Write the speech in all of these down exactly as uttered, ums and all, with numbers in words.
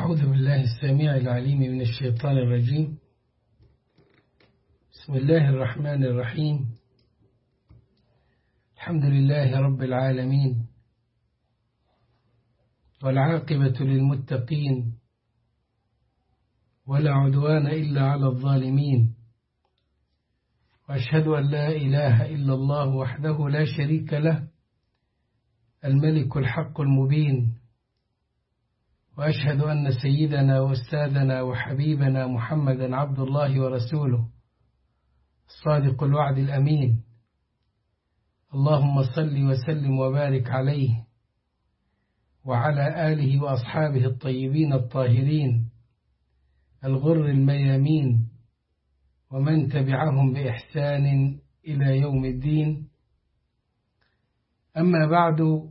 أعوذ بالله السميع العليم من الشيطان الرجيم. بسم الله الرحمن الرحيم. الحمد لله رب العالمين، والعاقبة للمتقين، ولا عدوان إلا على الظالمين، وأشهد أن لا إله إلا الله وحده لا شريك له، الملك الحق المبين، وأشهد أن سيدنا وأستاذنا وحبيبنا محمدا عبد الله ورسوله الصادق الوعد الأمين. اللهم صل وسلم وبارك عليه وعلى آله وأصحابه الطيبين الطاهرين الغر الميامين، ومن تبعهم بإحسان إلى يوم الدين. أما بعد،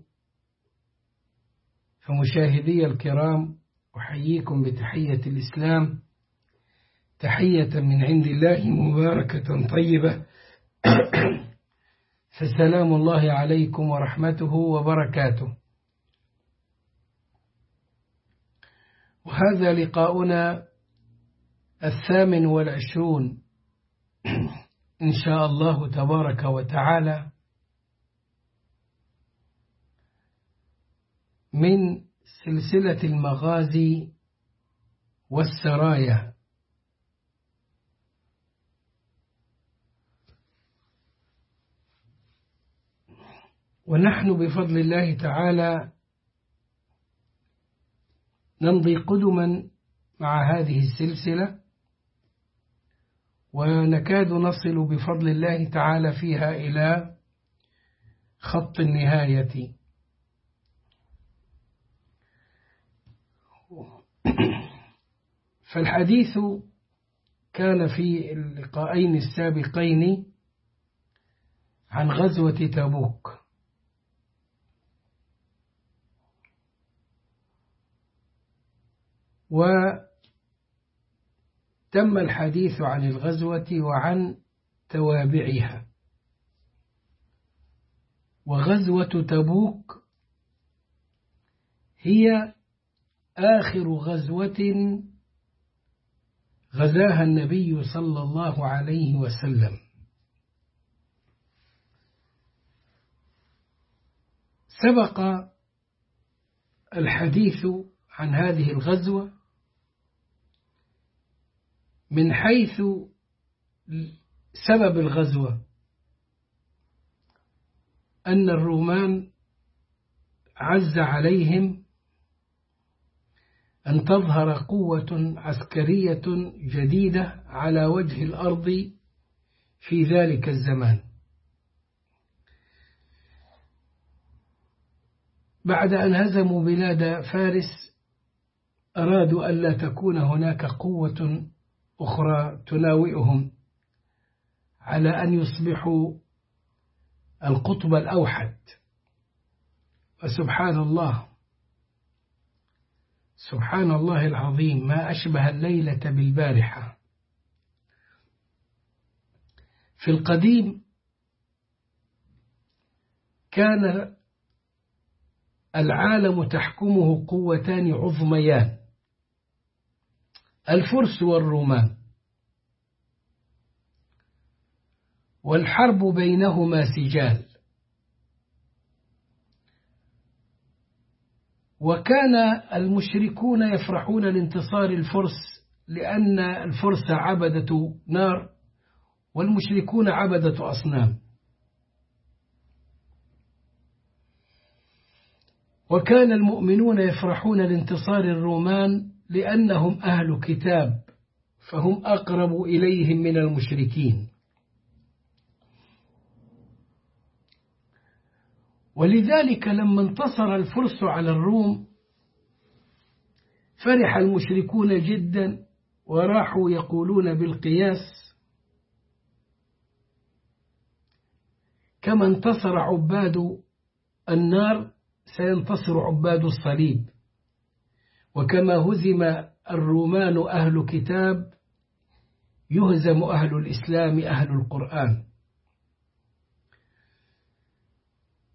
فمشاهدي الكرام، أحييكم بتحية الإسلام، تحية من عند الله مباركة طيبة، فسلام الله عليكم ورحمته وبركاته. وهذا لقاؤنا الثامن والعشرون إن شاء الله تبارك وتعالى من سلسلة المغازي والسرايا. ونحن بفضل الله تعالى نمضي قدما مع هذه السلسلة، ونكاد نصل بفضل الله تعالى فيها إلى خط النهاية. فالحديث كان في اللقاءين السابقين عن غزوة تبوك، وتم الحديث عن الغزوة وعن توابعها. وغزوة تبوك هي آخر غزوة غزاها النبي صلى الله عليه وسلم. سبق الحديث عن هذه الغزوة من حيث سبب الغزوة، أن الرومان عز عليهم أن تظهر قوة عسكرية جديدة على وجه الأرض في ذلك الزمان، بعد أن هزموا بلاد فارس أرادوا أن لا تكون هناك قوة أخرى تناوئهم على أن يصبحوا القطب الأوحد. وسبحان الله سبحان الله العظيم، ما أشبه الليلة بالبارحة. في القديم كان العالم تحكمه قوتان عظميان، الفرس والرومان، والحرب بينهما سجال. وكان المشركون يفرحون لانتصار الفرس، لأن الفرس عبدة نار والمشركون عبدة أصنام. وكان المؤمنون يفرحون لانتصار الرومان لأنهم أهل كتاب، فهم أقرب إليهم من المشركين. ولذلك لما انتصر الفرس على الروم فرح المشركون جدا، وراحوا يقولون بالقياس: كما انتصر عباد النار سينتصر عباد الصليب، وكما هزم الرومان أهل كتاب يهزم أهل الإسلام أهل القرآن.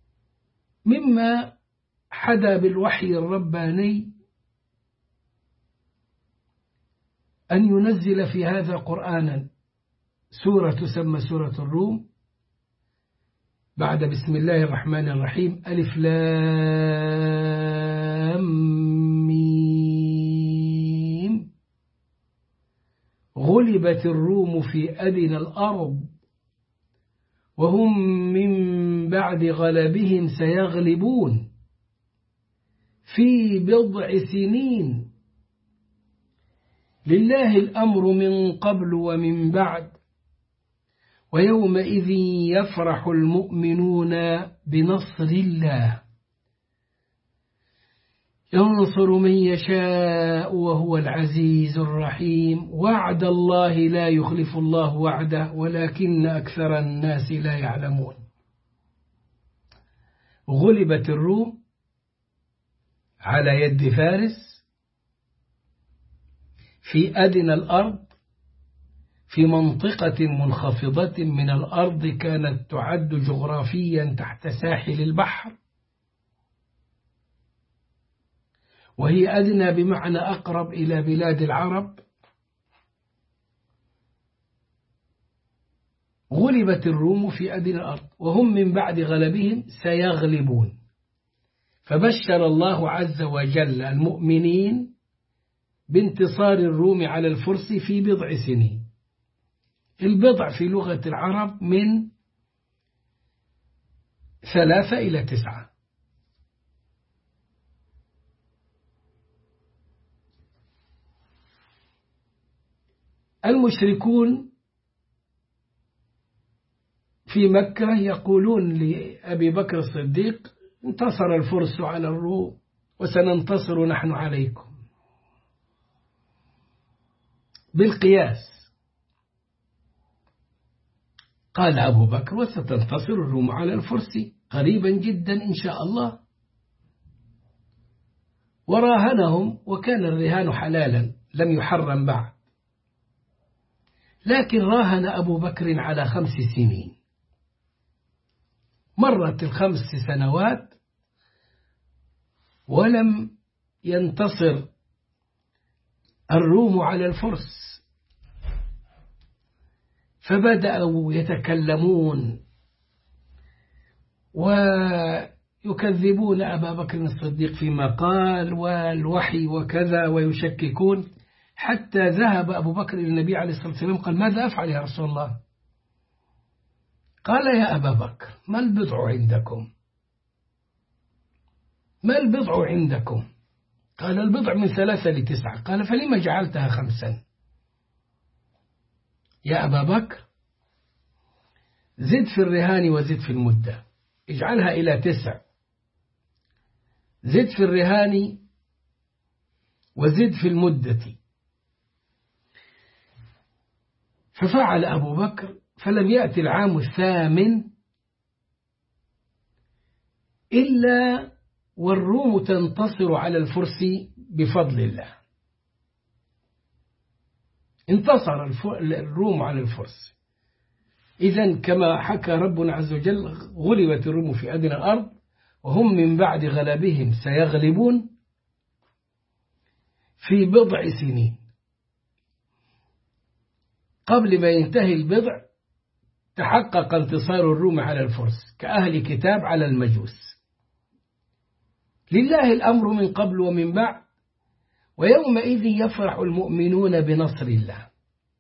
مما حدا بالوحي الرباني أن ينزل في هذا قرآنا سورة تسمى سورة الروم بعد بسم الله الرحمن الرحيم ألف لام ميم غلبت الروم في أدنى الأرض وهم من بعد غلبهم سيغلبون في بضع سنين لله الأمر من قبل ومن بعد ويومئذ يفرح المؤمنون بنصر الله ينصر من يشاء وهو العزيز الرحيم وعد الله لا يخلف الله وعده ولكن أكثر الناس لا يعلمون. غلبت الروم على يد فارس في أدنى الأرض في منطقة منخفضة من الأرض كانت تعد جغرافيا تحت ساحل البحر، وهي أدنى بمعنى أقرب إلى بلاد العرب. غلبت الروم في أدنى الأرض وهم من بعد غلبهم سيغلبون، فبشر الله عز وجل المؤمنين بانتصار الروم على الفرس في بضع سنين. البضع في لغة العرب من ثلاثة إلى تسعة. المشركون في مكة يقولون لأبي بكر الصديق انتصر الفرس على الروم وسننتصر نحن عليكم بالقياس. قال أبو بكر وستنتصر الروم على الفرس قريبا جدا إن شاء الله، وراهنهم، وكان الرهان حلالا لم يحرم بعد، لكن راهن أبو بكر على خمس سنين. مرت الخمس سنوات ولم ينتصر الروم على الفرس، فبدأوا يتكلمون ويكذبون أبا بكر الصديق فيما قال والوحي وكذا ويشككون، حتى ذهب أبو بكر إلى النبي عليه الصلاة والسلام قال ماذا أفعل يا رسول الله؟ قال يا أبا بكر ما البضع عندكم؟ ما البضع عندكم؟ قال البضع من ثلاثة لتسعة. قال فلما جعلتها خمسا؟ يا أبا بكر زد في الرهان وزد في المدة، اجعلها إلى تسع، زد في الرهان وزد في المدة. ففعل أبو بكر، فلم يأتي العام الثامن إلا والروم تنتصر على الفرس بفضل الله. انتصر الروم على الفرس. إذن كما حكى ربنا عز وجل غلبت الروم في أدنى الأرض وهم من بعد غلبهم سيغلبون في بضع سنين. قبل ما ينتهي البضع تحقق انتصار الروم على الفرس كأهل كتاب على المجوس. لله الأمر من قبل ومن بعد ويومئذ يفرح المؤمنون بنصر الله.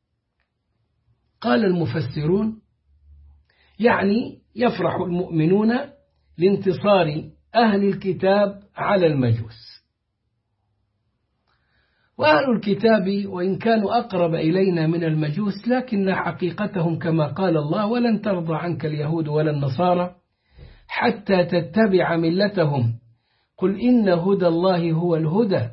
قال المفسرون يعني يفرح المؤمنون لانتصار أهل الكتاب على المجوس. وأهل الكتاب وإن كانوا أقرب إلينا من المجوس لكن حقيقتهم كما قال الله ولن ترضى عنك اليهود ولا النصارى حتى تتبع ملتهم قل إن هدى الله هو الهدى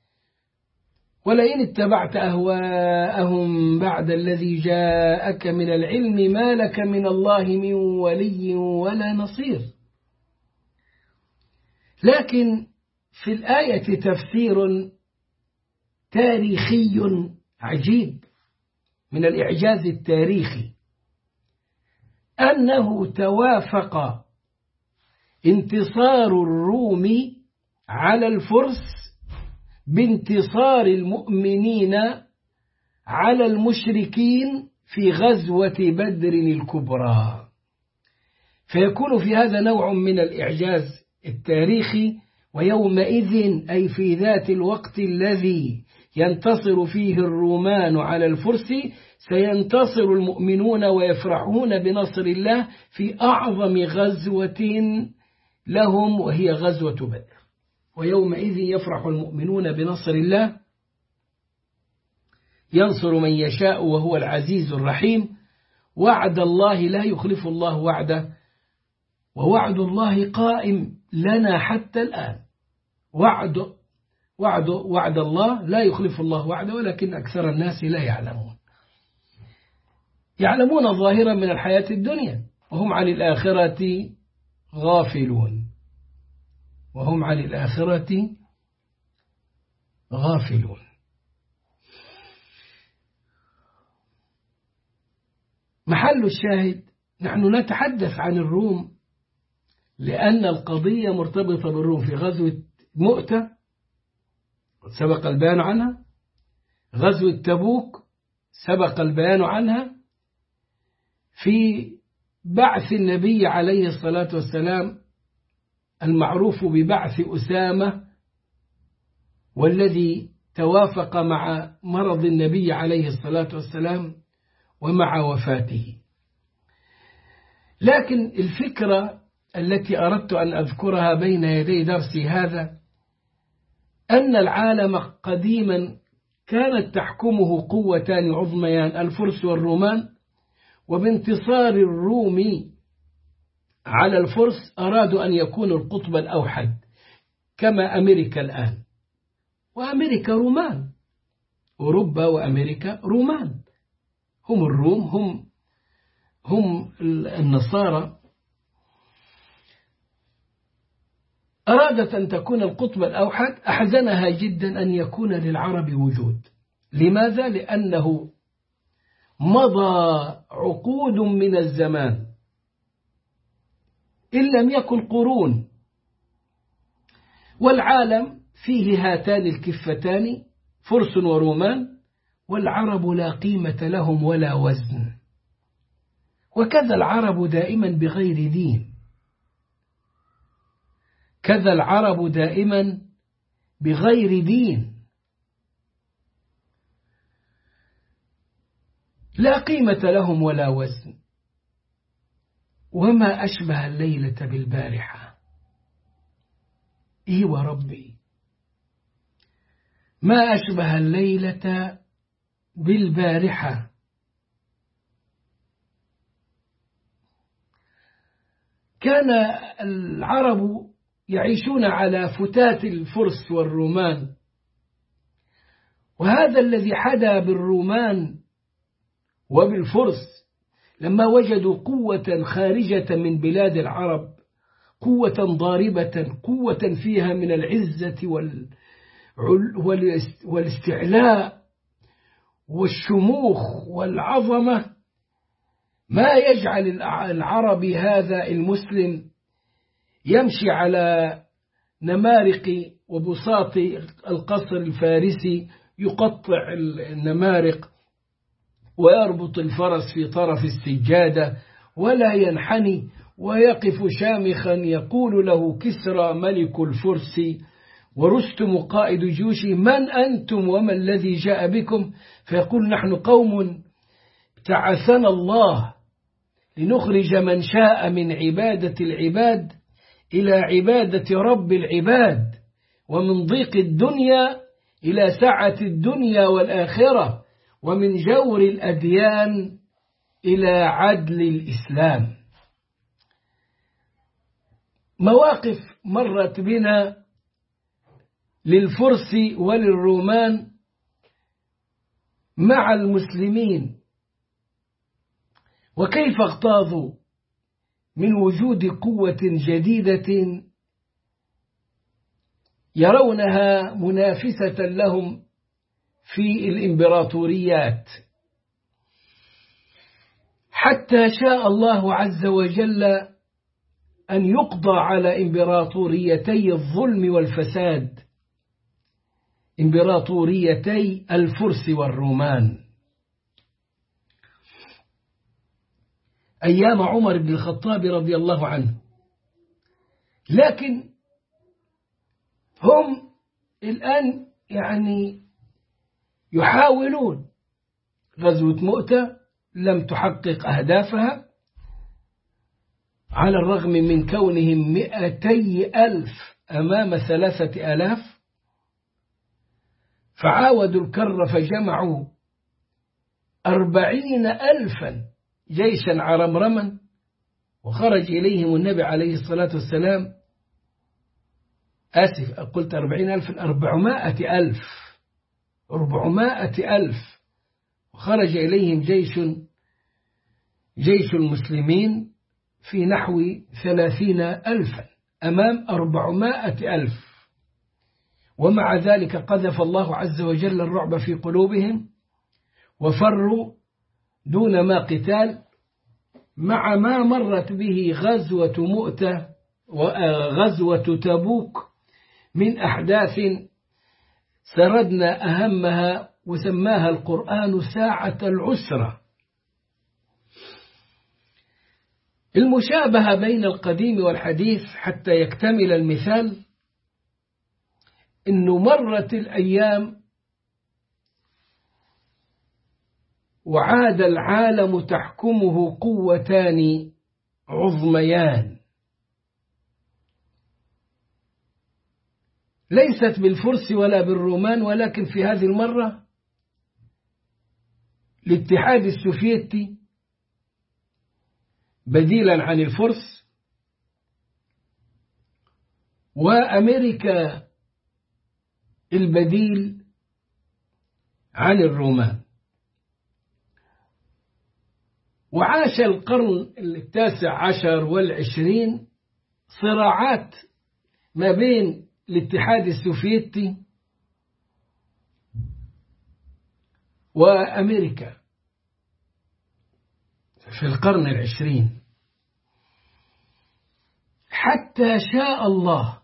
ولئن اتبعت أهواءهم بعد الذي جاءك من العلم ما لك من الله من ولي ولا نصير. لكن في الآية تفسير تاريخي عجيب من الإعجاز التاريخي أنه توافق انتصار الروم على الفرس بانتصار المؤمنين على المشركين في غزوة بدر الكبرى. فيكون في هذا نوع من الإعجاز التاريخي. ويومئذ أي في ذات الوقت الذي ينتصر فيه الرومان على الفرس سينتصر المؤمنون ويفرحون بنصر الله في أعظم غزوة لهم وهي غزوة بدر. ويومئذ يفرح المؤمنون بنصر الله ينصر من يشاء وهو العزيز الرحيم. وعد الله لا يخلف الله وعده، ووعد الله قائم لنا حتى الآن. وعد وعد وعد الله لا يخلف الله وعده، ولكن أكثر الناس لا يعلمون. يعلمون ظاهرا من الحياة الدنيا وهم عن الآخرة غافلون وهم عن الآخرة غافلون. محل الشاهد نحن نتحدث عن الروم لأن القضية مرتبطة بالروم. في غزوة مؤتة سبق البيان عنها، غزوة تبوك سبق البيان عنها، في بعث النبي عليه الصلاة والسلام المعروف ببعث أسامة، والذي توافق مع مرض النبي عليه الصلاة والسلام ومع وفاته. لكن الفكرة التي أردت أن أذكرها بين يدي درسي هذا أن العالم قديما كانت تحكمه قوتان عظميان، الفرس والرومان، وبانتصار الروم على الفرس أرادوا أن يكونوا القطب الأوحد كما أمريكا الآن. وأمريكا رومان، أوروبا وأمريكا رومان، هم الروم، هم هم النصارى. أرادت أن تكون القطب الأوحد. أحزنها جدا أن يكون للعرب وجود. لماذا؟ لأنه مضى عقود من الزمان إن لم يكن قرون، والعالم فيه هاتان الكفتان فرس ورومان، والعرب لا قيمة لهم ولا وزن. وكذا العرب دائما بغير دين، كذا العرب دائما بغير دين، لا قيمة لهم ولا وزن. وما أشبه الليلة بالبارحة. إيه وربي، ما أشبه الليلة بالبارحة. كان العرب يعيشون على فتات الفرس والرومان، وهذا الذي حدا بالرومان وبالفرس لما وجدوا قوة خارجة من بلاد العرب، قوة ضاربة، قوة فيها من العزة والاستعلاء والشموخ والعظمة، ما يجعل العربي هذا المسلم يمشي على نمارق وبساط القصر الفارسي، يقطع النمارق ويربط الفرس في طرف السجادة ولا ينحني، ويقف شامخا يقول له كسرى ملك الفرس ورستم قائد جيوشه: من أنتم وما الذي جاء بكم؟ فيقول: نحن قوم ابتعثنا الله لنخرج من شاء من عبادة العباد إلى عبادة رب العباد، ومن ضيق الدنيا إلى سعة الدنيا والآخرة، ومن جور الأديان إلى عدل الإسلام. مواقف مرت بنا للفرس وللرومان مع المسلمين، وكيف اغتاظوا من وجود قوة جديدة يرونها منافسة لهم في الإمبراطوريات، حتى شاء الله عز وجل أن يقضى على إمبراطوريتي الظلم والفساد، إمبراطوريتي الفرس والرومان. أيام عمر بن الخطاب رضي الله عنه. لكن هم الآن يعني يحاولون. غزوة مؤتة لم تحقق أهدافها على الرغم من كونهم مئتي ألف أمام ثلاثة آلاف، فعاودوا الكر فجمعوا أربعين ألفا جيشا عرمرما، وخرج إليهم النبي عليه الصلاة والسلام، آسف قلت أربعين ألف، أربعمائة ألف أربعمائة ألف، وخرج إليهم جيش جيش المسلمين في نحو ثلاثين ألفا أمام أربعمائة ألف. ومع ذلك قذف الله عز وجل الرعب في قلوبهم وفروا دون ما قتال، مع ما مرت به غزوة مؤتة وغزوة تبوك من أحداث سردنا أهمها وسماها القرآن ساعة العسرة. المشابهة بين القديم والحديث حتى يكتمل المثال، إنه مرت الأيام وعاد العالم تحكمه قوتان عظميان، ليست بالفرس ولا بالرومان، ولكن في هذه المرة الاتحاد السوفيتي بديلا عن الفرس، وأمريكا البديل عن الرومان. وعاش القرن التاسع عشر والعشرين صراعات ما بين الاتحاد السوفيتي وأمريكا في القرن العشرين، حتى شاء الله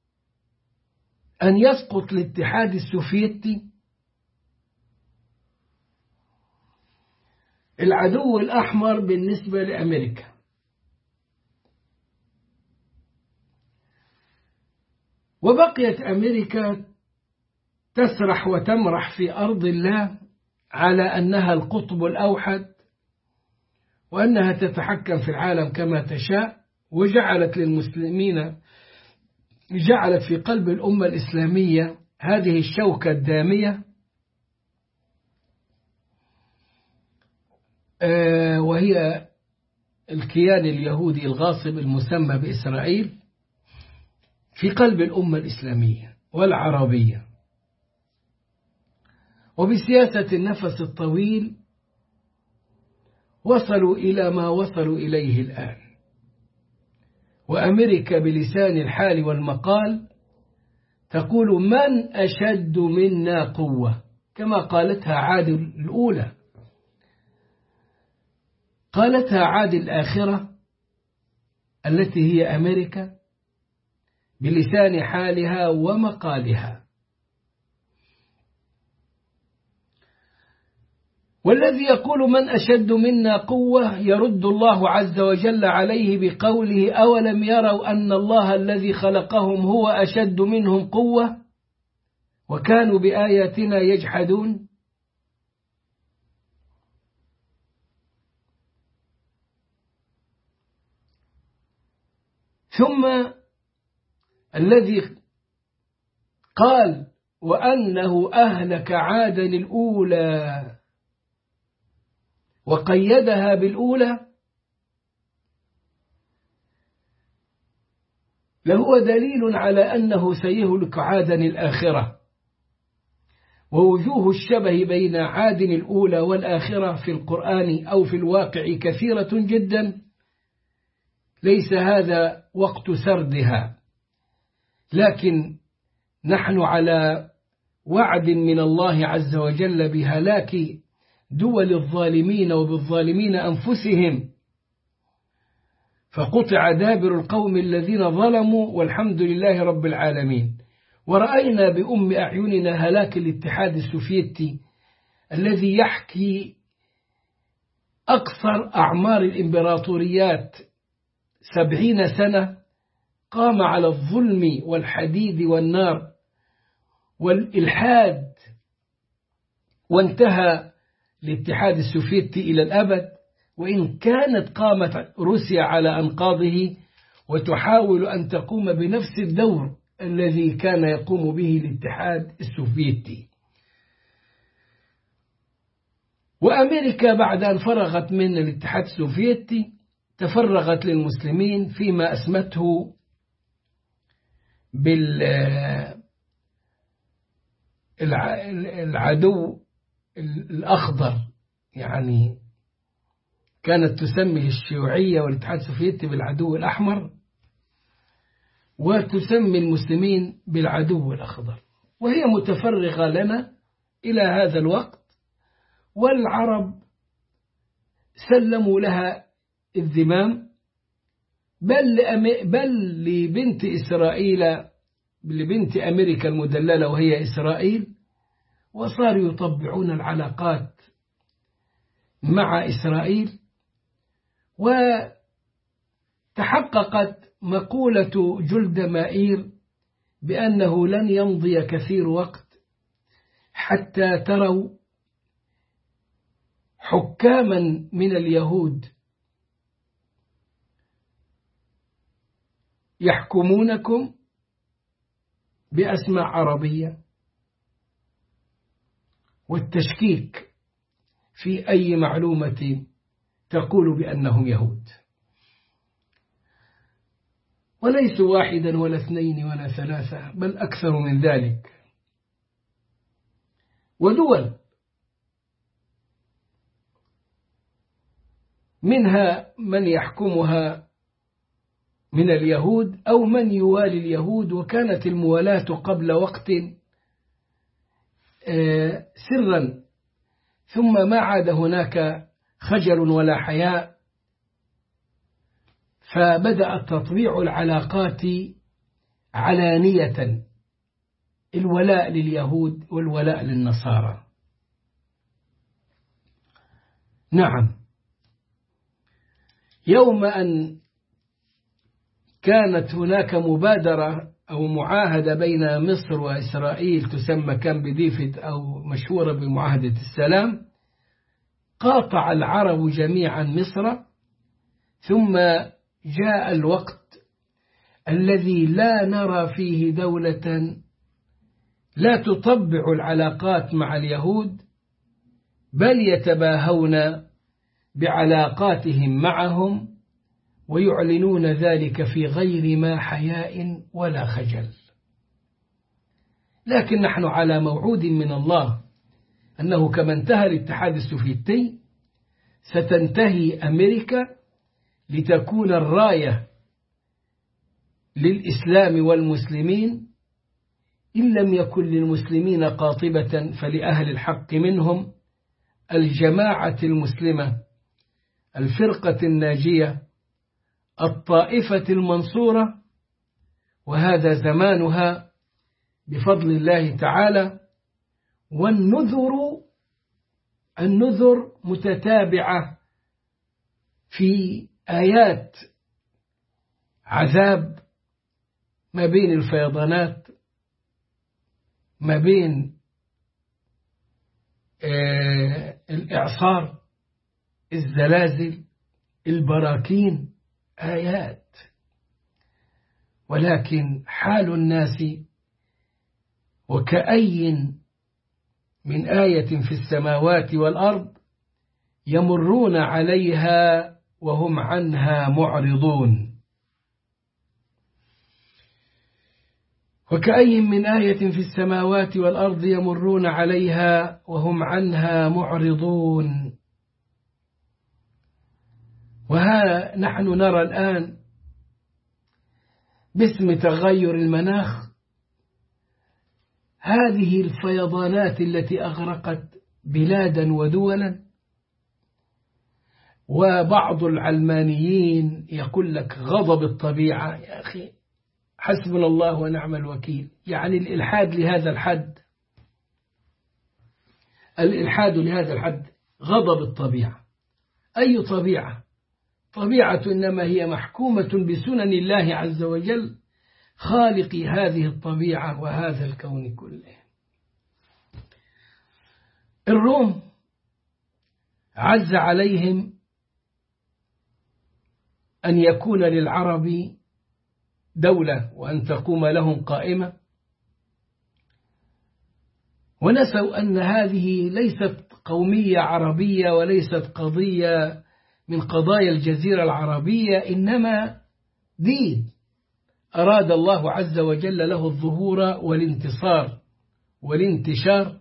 أن يسقط الاتحاد السوفيتي، العدو الأحمر بالنسبة لأمريكا. وبقيت أمريكا تسرح وتمرح في أرض الله على أنها القطب الأوحد، وأنها تتحكم في العالم كما تشاء، وجعلت للمسلمين، جعلت في قلب الأمة الإسلامية هذه الشوكة الدامية، وهي الكيان اليهودي الغاصب المسمى بإسرائيل في قلب الأمة الإسلامية والعربية. وبسياسة النفس الطويل وصلوا إلى ما وصلوا إليه الآن. وأمريكا بلسان الحال والمقال تقول: من أشد منا قوة، كما قالتها عاد الأولى، قالتها عاد الآخرة التي هي أمريكا بلسان حالها ومقالها. والذي يقول من أشد منا قوة يرد الله عز وجل عليه بقوله: أولم يروا أن الله الذي خلقهم هو أشد منهم قوة وكانوا بآياتنا يجحدون. ثم الذي قال: وأنه أهلك عادا الأولى وقيدها بالأولى، لهو دليل على أنه سيهلك عادا الآخرة. ووجوه الشبه بين عاد الأولى والآخرة في القرآن أو في الواقع كثيرة جدا، ليس هذا وقت سردها، لكن نحن على وعد من الله عز وجل بهلاك دول الظالمين وبالظالمين أنفسهم، فقطع دابر القوم الذين ظلموا والحمد لله رب العالمين. ورأينا بأم أعيننا هلاك الاتحاد السوفيتي الذي يحكي أقصر أعمار الإمبراطوريات سبعين سنة قام على الظلم والحديد والنار والإلحاد، وانتهى الاتحاد السوفيتي إلى الأبد، وإن كانت قامت روسيا على أنقاضه وتحاول أن تقوم بنفس الدور الذي كان يقوم به الاتحاد السوفيتي. وأمريكا بعد أن فرغت من الاتحاد السوفيتي تفرغت للمسلمين فيما أسمته بالعدو الأخضر، يعني كانت تسمي الشيوعية والاتحاد السوفيتي بالعدو الأحمر، وتسمي المسلمين بالعدو الأخضر، وهي متفرغة لنا إلى هذا الوقت، والعرب سلموا لها الذمام، بل بل لبنت إسرائيل لبنت أمريكا المدللة وهي إسرائيل، وصاروا يطبعون العلاقات مع إسرائيل. وتحققت مقولة جلد مائير بأنه لن يمضي كثير وقت حتى تروا حكاما من اليهود يحكمونكم بأسماء عربية، والتشكيك في أي معلومة تقول بأنهم يهود، وليسوا واحدا ولا اثنين ولا ثلاثة، بل أكثر من ذلك. ودول منها من يحكمها من اليهود أو من يوالي اليهود، وكانت الموالاة قبل وقت سرا، ثم ما عاد هناك خجل ولا حياء، فبدأ تطبيع العلاقات علانية، الولاء لليهود والولاء للنصارى. نعم، يوم أن كانت هناك مبادرة أو معاهدة بين مصر وإسرائيل تسمى كامب ديفيد أو مشهورة بمعاهدة السلام، قاطع العرب جميعا مصر، ثم جاء الوقت الذي لا نرى فيه دولة لا تطبع العلاقات مع اليهود، بل يتباهون بعلاقاتهم معهم ويعلنون ذلك في غير ما حياء ولا خجل. لكن نحن على موعود من الله أنه كما انتهى الاتحاد السوفيتي ستنتهي أمريكا لتكون الراية للإسلام والمسلمين، إن لم يكن للمسلمين قاطبة فلأهل الحق منهم، الجماعة المسلمة، الفرقة الناجية، الطائفة المنصورة، وهذا زمانها بفضل الله تعالى. والنذر النذر متتابعة في آيات عذاب ما بين الفيضانات، ما بين آه الإعصار، الزلازل، البراكين، آيات. ولكن حال الناس وكأي من آية في السماوات والأرض يمرون عليها وهم عنها معرضون. وكأي من آية في السماوات والأرض يمرون عليها وهم عنها معرضون. وها نحن نرى الآن باسم تغير المناخ هذه الفيضانات التي أغرقت بلادا ودولا، وبعض العلمانيين يقول لك غضب الطبيعة. يا أخي حسبنا الله ونعم الوكيل، يعني الإلحاد لهذا الحد، الإلحاد لهذا الحد غضب الطبيعة. أي طبيعة؟ طبيعة إنما هي محكومة بسنن الله عز وجل خالق هذه الطبيعة وهذا الكون كله. الروم عز عليهم أن يكون للعرب دولة وأن تقوم لهم قائمة، ونسوا أن هذه ليست قومية عربية وليست قضية من قضايا الجزيرة العربية، إنما دين أراد الله عز وجل له الظهور والانتصار والانتشار.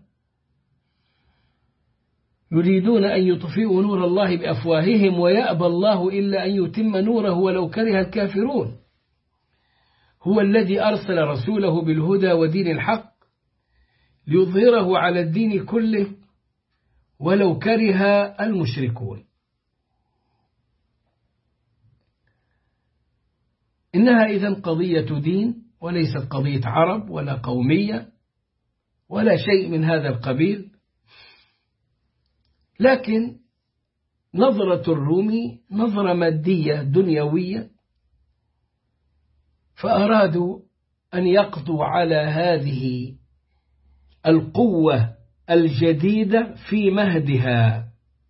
يريدون أن يطفئوا نور الله بأفواههم ويأبى الله إلا أن يتم نوره ولو كره الكافرون. هو الذي أرسل رسوله بالهدى ودين الحق ليظهره على الدين كله ولو كره المشركون. إنها إذن قضية دين وليست قضية عرب ولا قومية ولا شيء من هذا القبيل. لكن نظرة الروم نظرة مادية دنيوية، فأرادوا أن يقضوا على هذه القوة الجديدة في مهدها.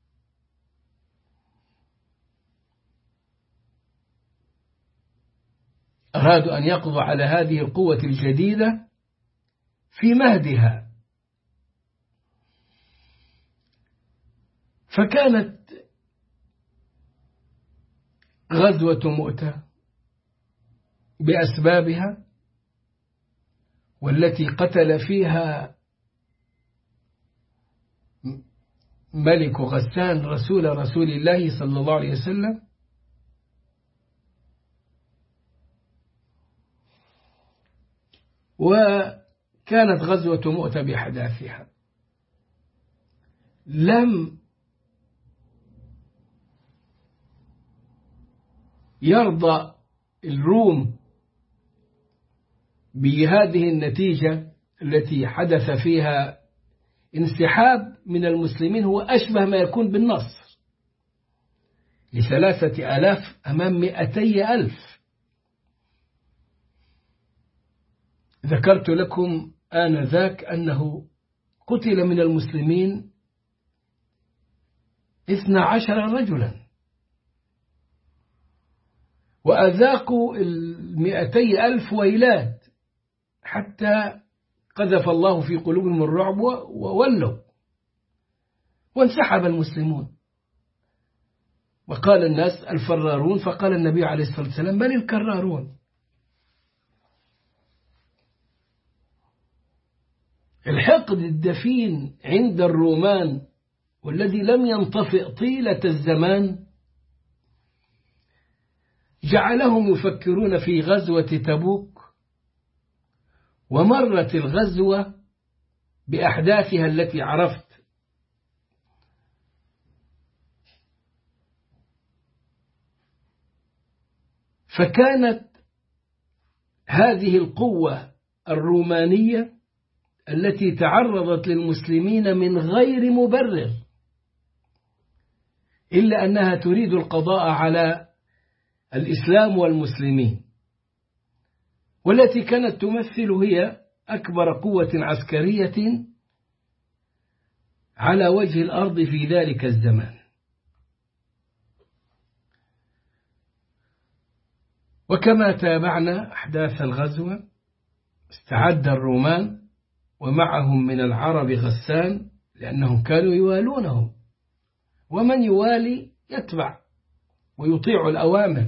أرادوا أن يقضوا على هذه القوة الجديدة في مهدها. فكانت غزوة مؤتة بأسبابها، والتي قتل فيها ملك غسان رسول رسول الله صلى الله عليه وسلم، وكانت غزوة مؤتة بأحداثها. لم يرضى الروم بهذه النتيجة التي حدث فيها انسحاب من المسلمين، هو أشبه ما يكون بالنصر لثلاثة آلاف أمام مئتي ألف. ذكرت لكم آنذاك أنه قتل من المسلمين اثنا عشر رجلا، وأذاقوا المئتي ألف ويلات حتى قذف الله في قلوبهم الرعب وولوا وانسحب المسلمون. وقال الناس الفرارون، فقال النبي عليه الصلاة والسلام بل الكرارون. الحقد الدفين عند الرومان والذي لم ينطفئ طيلة الزمان جعلهم يفكرون في غزوة تبوك، ومرت الغزوة بأحداثها التي عرفت. فكانت هذه القوة الرومانية التي تعرضت للمسلمين من غير مبرر، إلا أنها تريد القضاء على الإسلام والمسلمين، والتي كانت تمثل هي أكبر قوة عسكرية على وجه الأرض في ذلك الزمان. وكما تابعنا أحداث الغزوة، استعد الرومان ومعهم من العرب غسان، لأنهم كانوا يوالونهم، ومن يوالي يتبع ويطيع الأوامر.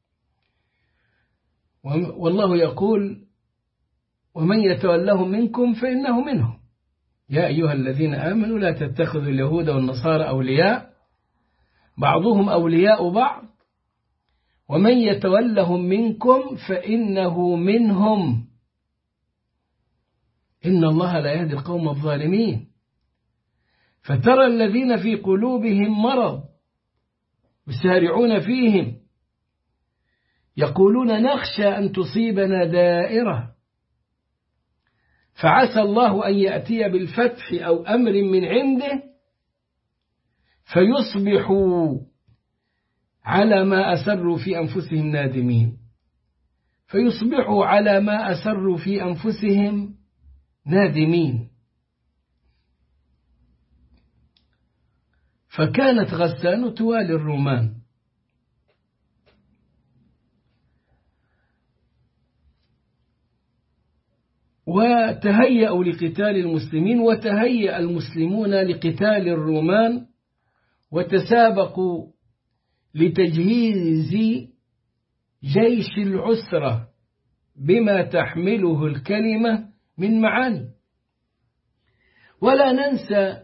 والله يقول ومن يتولهم منكم فإنه منهم، يا أيها الذين آمنوا لا تتخذوا اليهود والنصارى أولياء بعضهم أولياء بعض ومن يتولهم منكم فإنه منهم إن الله لا يهدي القوم الظالمين. فترى الذين في قلوبهم مرض يسارعون فيهم يقولون نخشى أن تصيبنا دائرة فعسى الله أن يأتي بالفتح أو أمر من عنده فيصبحوا على ما أسروا في أنفسهم نادمين، فيصبحوا على ما أسروا في أنفسهم نادمين. فكانت غسان توالي الرومان، وتهيأوا لقتال المسلمين، وتهيأ المسلمون لقتال الرومان، وتسابقوا لتجهيز جيش العسرة بما تحمله الكلمة من معاني. ولا ننسى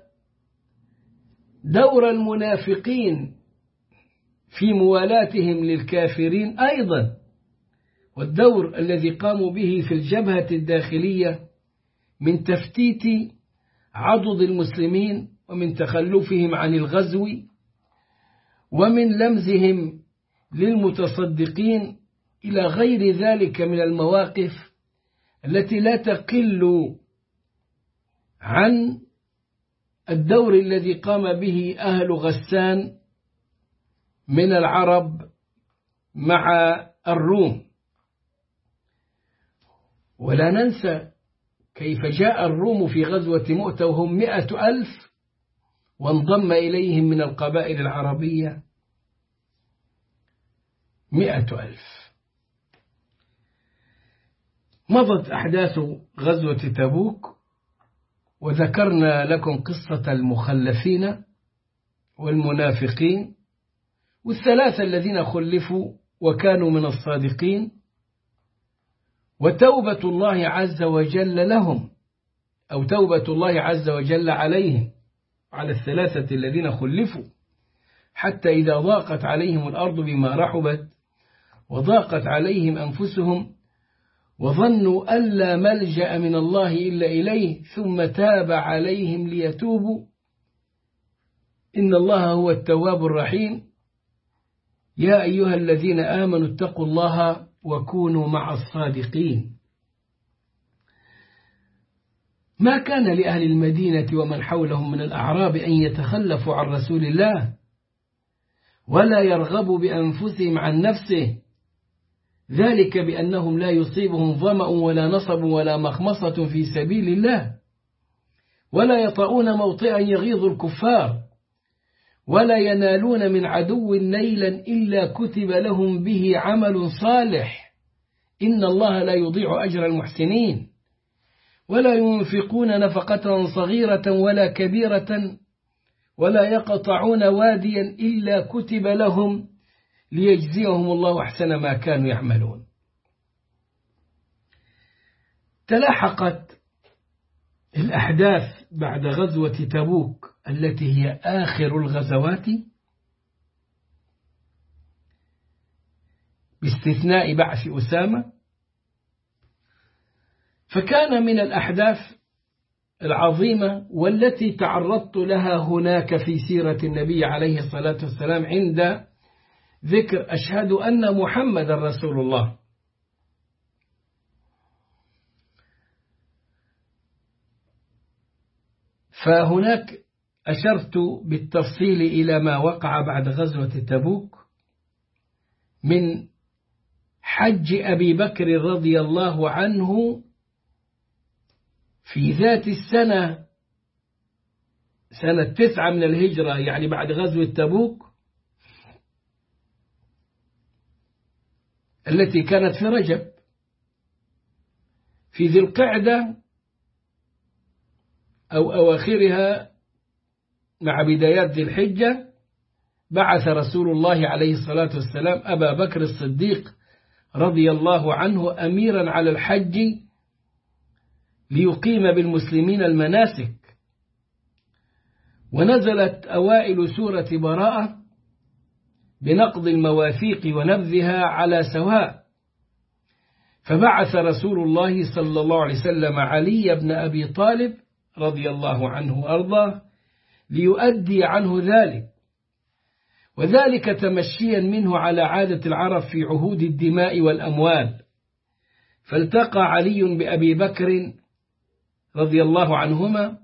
دور المنافقين في موالاتهم للكافرين أيضا، والدور الذي قاموا به في الجبهة الداخلية من تفتيت عضد المسلمين، ومن تخلفهم عن الغزو، ومن لمزهم للمتصدقين، إلى غير ذلك من المواقف التي لا تقل عن الدور الذي قام به أهل غسان من العرب مع الروم. ولا ننسى كيف جاء الروم في غزوة مؤتة وهم مئة ألف، وانضم إليهم من القبائل العربية مئة ألف. مضت أحداث غزوة تبوك، وذكرنا لكم قصة المخلفين والمنافقين والثلاثة الذين خلفوا وكانوا من الصادقين، وتوبة الله عز وجل لهم، أو توبة الله عز وجل عليهم، على الثلاثة الذين خلفوا، حتى إذا ضاقت عليهم الأرض بما رحبت وضاقت عليهم أنفسهم وظنوا أن لا ملجأ من الله إلا إليه ثم تاب عليهم ليتوبوا إن الله هو التواب الرحيم. يا أيها الذين آمنوا اتقوا الله وكونوا مع الصادقين. ما كان لأهل المدينة ومن حولهم من الأعراب أن يتخلفوا عن رسول الله ولا يرغبوا بأنفسهم عن نفسه، ذلك بأنهم لا يصيبهم ظمأ ولا نصب ولا مخمصة في سبيل الله، ولا يطؤون موطئا يغيظ الكفار، ولا ينالون من عدو نيلا إلا كتب لهم به عمل صالح، إن الله لا يضيع أجر المحسنين. ولا ينفقون نفقة صغيرة ولا كبيرة، ولا يقطعون واديا إلا كتب لهم ليجزيهم الله أحسن ما كانوا يعملون. تلاحقت الأحداث بعد غزوة تبوك التي هي آخر الغزوات، باستثناء بعث أسامة، فكان من الأحداث العظيمة والتي تعرضت لها هناك في سيرة النبي عليه الصلاة والسلام عند ذكر أشهد أن محمد رسول الله. فهناك أشرت بالتفصيل إلى ما وقع بعد غزوة تبوك من حج أبي بكر رضي الله عنه في ذات السنة، سنة تسعة من الهجرة، يعني بعد غزوة تبوك التي كانت في رجب، في ذي القعدة أو أواخرها مع بدايات ذي الحجة، بعث رسول الله عليه الصلاة والسلام أبا بكر الصديق رضي الله عنه أميرا على الحج ليقيم بالمسلمين المناسك. ونزلت أوائل سورة براءة بنقض المواثيق ونبذها على سواء، فبعث رسول الله صلى الله عليه وسلم علي بن أبي طالب رضي الله عنه وأرضاه ليؤدي عنه ذلك، وذلك تمشيا منه على عادة العرب في عهود الدماء والأموال. فالتقى علي بأبي بكر رضي الله عنهما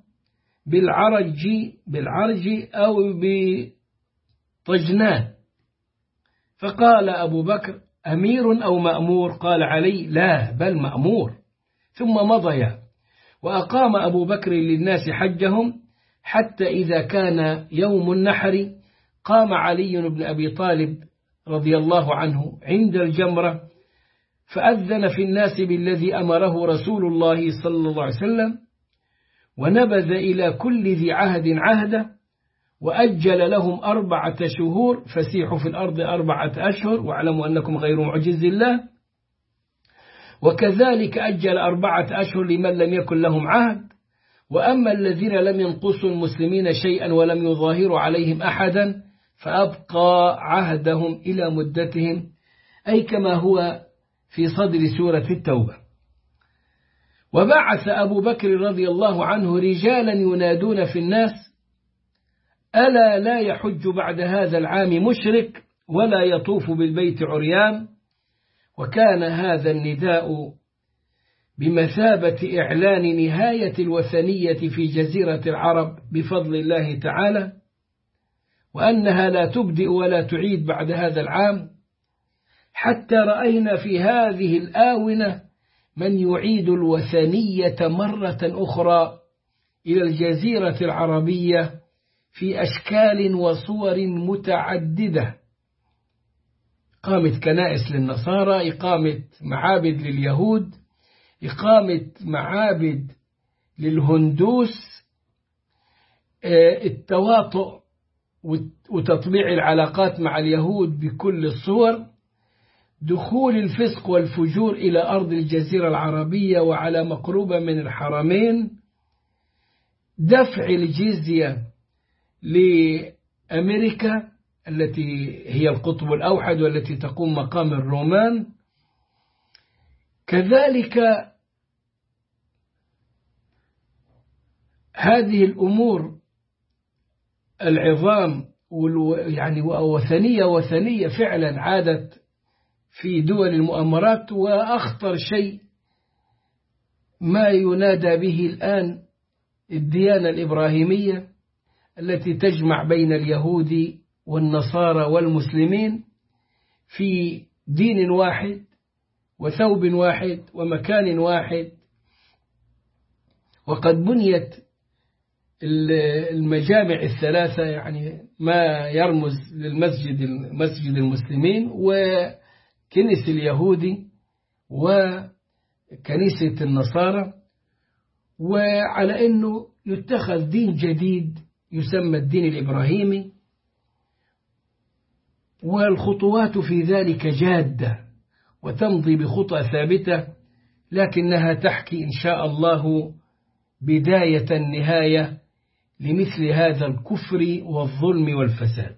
بالعرج بالعرج أو بطجنان، فقال أبو بكر: أمير أو مأمور؟ قال علي: لا، بل مأمور. ثم مضيا، وأقام أبو بكر للناس حجهم، حتى إذا كان يوم النحر قام علي بن أبي طالب رضي الله عنه عند الجمرة، فأذن في الناس بالذي أمره رسول الله صلى الله عليه وسلم، ونبذ إلى كل ذي عهد عهده، وأجل لهم أربعة شهور، فسيحوا في الأرض أربعة أشهر، واعلموا أنكم غير معجز الله. وكذلك أجل أربعة أشهر لمن لم يكن لهم عهد، وأما الذين لم ينقصوا المسلمين شيئا ولم يظاهروا عليهم أحدا فأبقى عهدهم إلى مدتهم، أي كما هو في صدر سورة التوبة. وبعث أبو بكر رضي الله عنه رجالا ينادون في الناس: ألا لا يحج بعد هذا العام مشرك ولا يطوف بالبيت عريان. وكان هذا النداء بمثابة إعلان نهاية الوثنية في جزيرة العرب بفضل الله تعالى، وأنها لا تبدئ ولا تعيد بعد هذا العام، حتى رأينا في هذه الآونة من يعيد الوثنية مرة أخرى إلى الجزيرة العربية في أشكال وصور متعددة: إقامة كنائس للنصارى، إقامة معابد لليهود، إقامة معابد للهندوس، التواطؤ وتطبيع العلاقات مع اليهود بكل الصور، دخول الفسق والفجور إلى أرض الجزيرة العربية وعلى مقربة من الحرمين، دفع الجزية لأمريكا التي هي القطب الأوحد والتي تقوم مقام الرومان. كذلك هذه الأمور العظام يعني وثنية وثنية فعلا عادت في دول المؤامرات. وأخطر شيء ما ينادى به الآن الديانة الإبراهيمية التي تجمع بين اليهود والنصارى والمسلمين في دين واحد وثوب واحد ومكان واحد. وقد بنيت المجامع الثلاثة، يعني ما يرمز للمسجد مسجد المسلمين وكنيسة اليهودي وكنيسة النصارى، وعلى أنه يتخذ دين جديد يسمى الدين الإبراهيمي. والخطوات في ذلك جادة وتمضي بخطى ثابتة، لكنها تحكي إن شاء الله بداية النهاية لمثل هذا الكفر والظلم والفساد.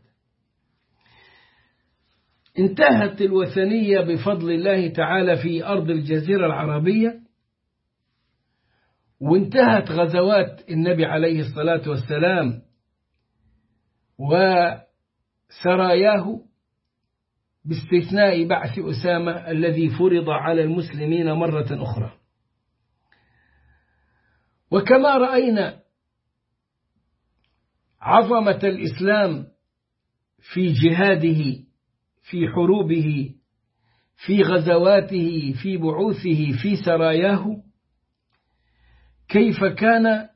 انتهت الوثنية بفضل الله تعالى في أرض الجزيرة العربية، وانتهت غزوات النبي عليه الصلاة والسلام وسراياه باستثناء بعث أسامة الذي فرض على المسلمين مرة أخرى. وكما رأينا عظمة الإسلام في جهاده، في حروبه، في غزواته، في بعوثه، في سراياه، كيف كان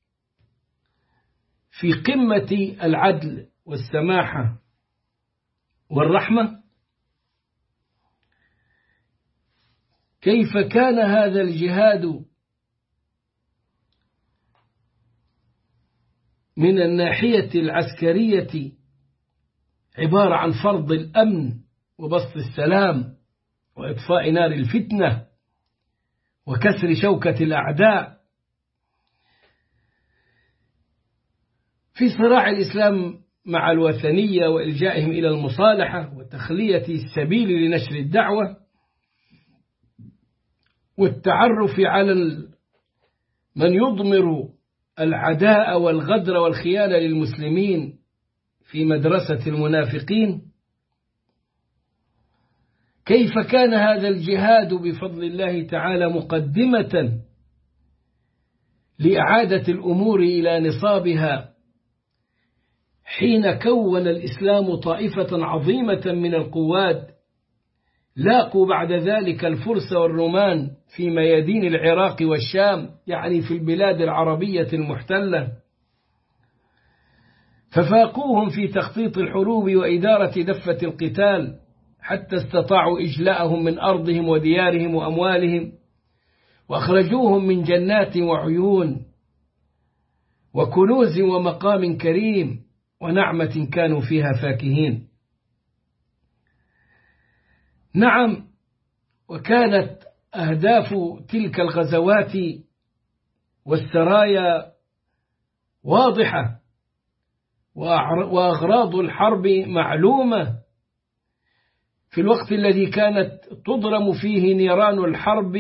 في قمة العدل والسماحة والرحمة، كيف كان هذا الجهاد من الناحية العسكرية عبارة عن فرض الأمن وبسط السلام وإطفاء نار الفتنة وكسر شوكة الأعداء. في صراع الإسلام مع الوثنية وإلجائهم إلى المصالحة وتخلية السبيل لنشر الدعوة والتعرف على من يضمر العداء والغدر والخيانة للمسلمين في مدرسة المنافقين. كيف كان هذا الجهاد بفضل الله تعالى مقدمة لإعادة الأمور إلى نصابها حين كون الإسلام طائفة عظيمة من القواد لاقوا بعد ذلك الفرس والرومان في ميادين العراق والشام، يعني في البلاد العربية المحتلة، ففاقوهم في تخطيط الحروب وإدارة دفة القتال، حتى استطاعوا إجلاءهم من أرضهم وديارهم وأموالهم، وأخرجوهم من جنات وعيون وكنوز ومقام كريم ونعمة كانوا فيها فاكهين. نعم، وكانت أهداف تلك الغزوات والسرايا واضحة، وأغراض الحرب معلومة. في الوقت الذي كانت تضرم فيه نيران الحرب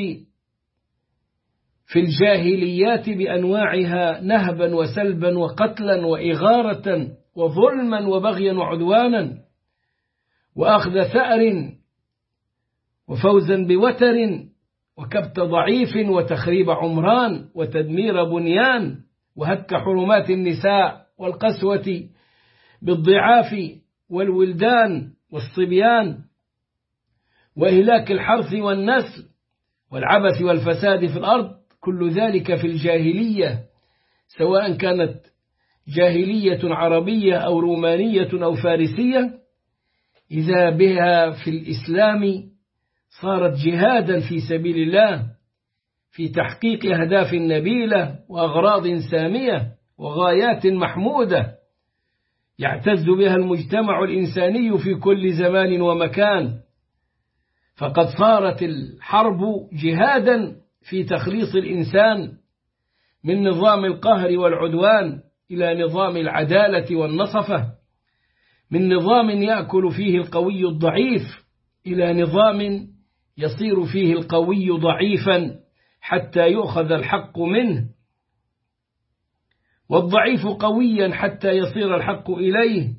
في الجاهليات بأنواعها نهبا وسلبا وقتلا وإغارة وظلما وبغيا وعدوانا وأخذ ثأر وفوزا بوتر وكبت ضعيف وتخريب عمران وتدمير بنيان وهتك حرمات النساء والقسوة بالضعاف والولدان والصبيان وإهلاك الحرث والنسل والعبث والفساد في الأرض، كل ذلك في الجاهلية، سواء كانت جاهلية عربية أو رومانية أو فارسية، إذا بها في الإسلام صارت جهادا في سبيل الله في تحقيق أهداف نبيلة وأغراض سامية وغايات محمودة يعتز بها المجتمع الإنساني في كل زمان ومكان. فقد صارت الحرب جهادا في تخليص الإنسان من نظام القهر والعدوان إلى نظام العدالة والنصفة، من نظام يأكل فيه القوي الضعيف إلى نظام يصير فيه القوي ضعيفا حتى يؤخذ الحق منه، والضعيف قويا حتى يصير الحق إليه.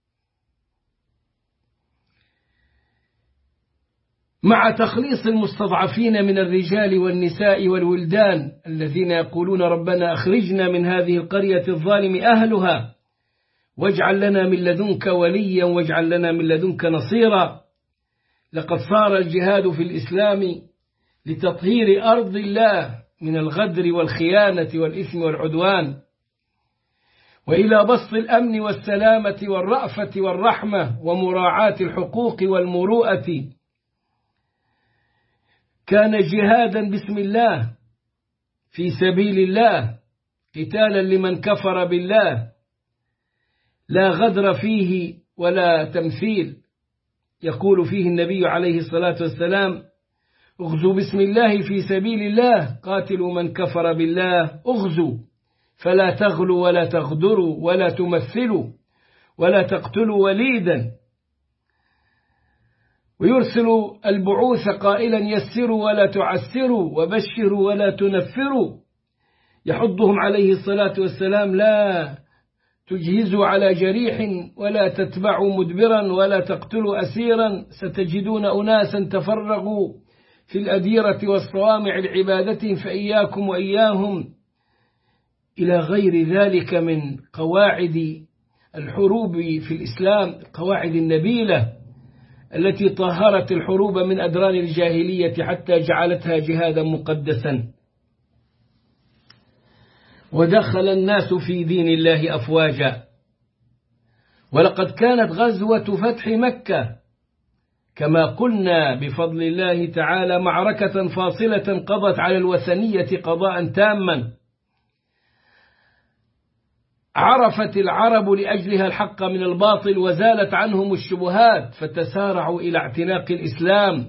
مع تخليص المستضعفين من الرجال والنساء والولدان الذين يقولون ربنا أخرجنا من هذه القرية الظالم أهلها واجعل لنا من لدنك وليا واجعل لنا من لدنك نصيرا. لقد صار الجهاد في الإسلام لتطهير أرض الله من الغدر والخيانة والإثم والعدوان، وإلى بسط الأمن والسلامة والرأفة والرحمة ومراعاة الحقوق والمروءة. كان جهادا باسم الله في سبيل الله، قتالا لمن كفر بالله، لا غدر فيه ولا تمثيل. يقول فيه النبي عليه الصلاة والسلام: اغزوا باسم الله في سبيل الله، قاتلوا من كفر بالله، اغزوا فلا تغلوا ولا تغدروا ولا تمثلوا ولا تقتلوا وليدا. ويرسل البعوث قائلا: يسروا ولا تعسروا وبشروا ولا تنفروا. يحضهم عليه الصلاة والسلام: لا تجهزوا على جريح ولا تتبعوا مدبرا ولا تقتلوا أسيرا، ستجدون أناسا تفرغوا في الأديرة والصوامع العبادة فإياكم وإياهم، إلى غير ذلك من قواعد الحروب في الإسلام، قواعد النبيلة التي طهرت الحروب من أدران الجاهلية حتى جعلتها جهادا مقدسا. ودخل الناس في دين الله أفواجا. ولقد كانت غزوة فتح مكة كما قلنا بفضل الله تعالى معركة فاصلة قضت على الوثنية قضاء تاما، عرفت العرب لأجلها الحق من الباطل وزالت عنهم الشبهات، فتسارعوا إلى اعتناق الإسلام.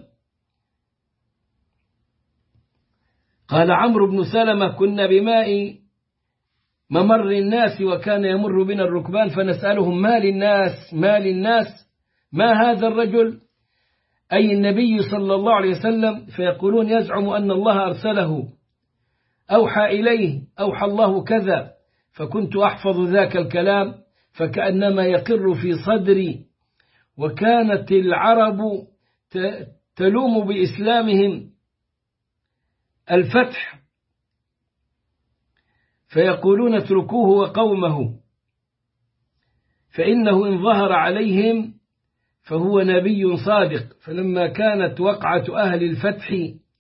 قال عمرو بن سلمة: كنا بماء ممر الناس وكان يمر بنا الركبان فنسألهم: ما للناس ما للناس ما هذا الرجل، أي النبي صلى الله عليه وسلم، فيقولون: يزعم أن الله أرسله، أوحى إليه، أوحى الله كذا. فكنت أحفظ ذاك الكلام فكأنما يقر في صدري. وكانت العرب تلوم بإسلامهم الفتح، فيقولون: اتركوه وقومه. فإنه إن ظهر عليهم فهو نبي صادق. فلما كانت وقعة أهل الفتح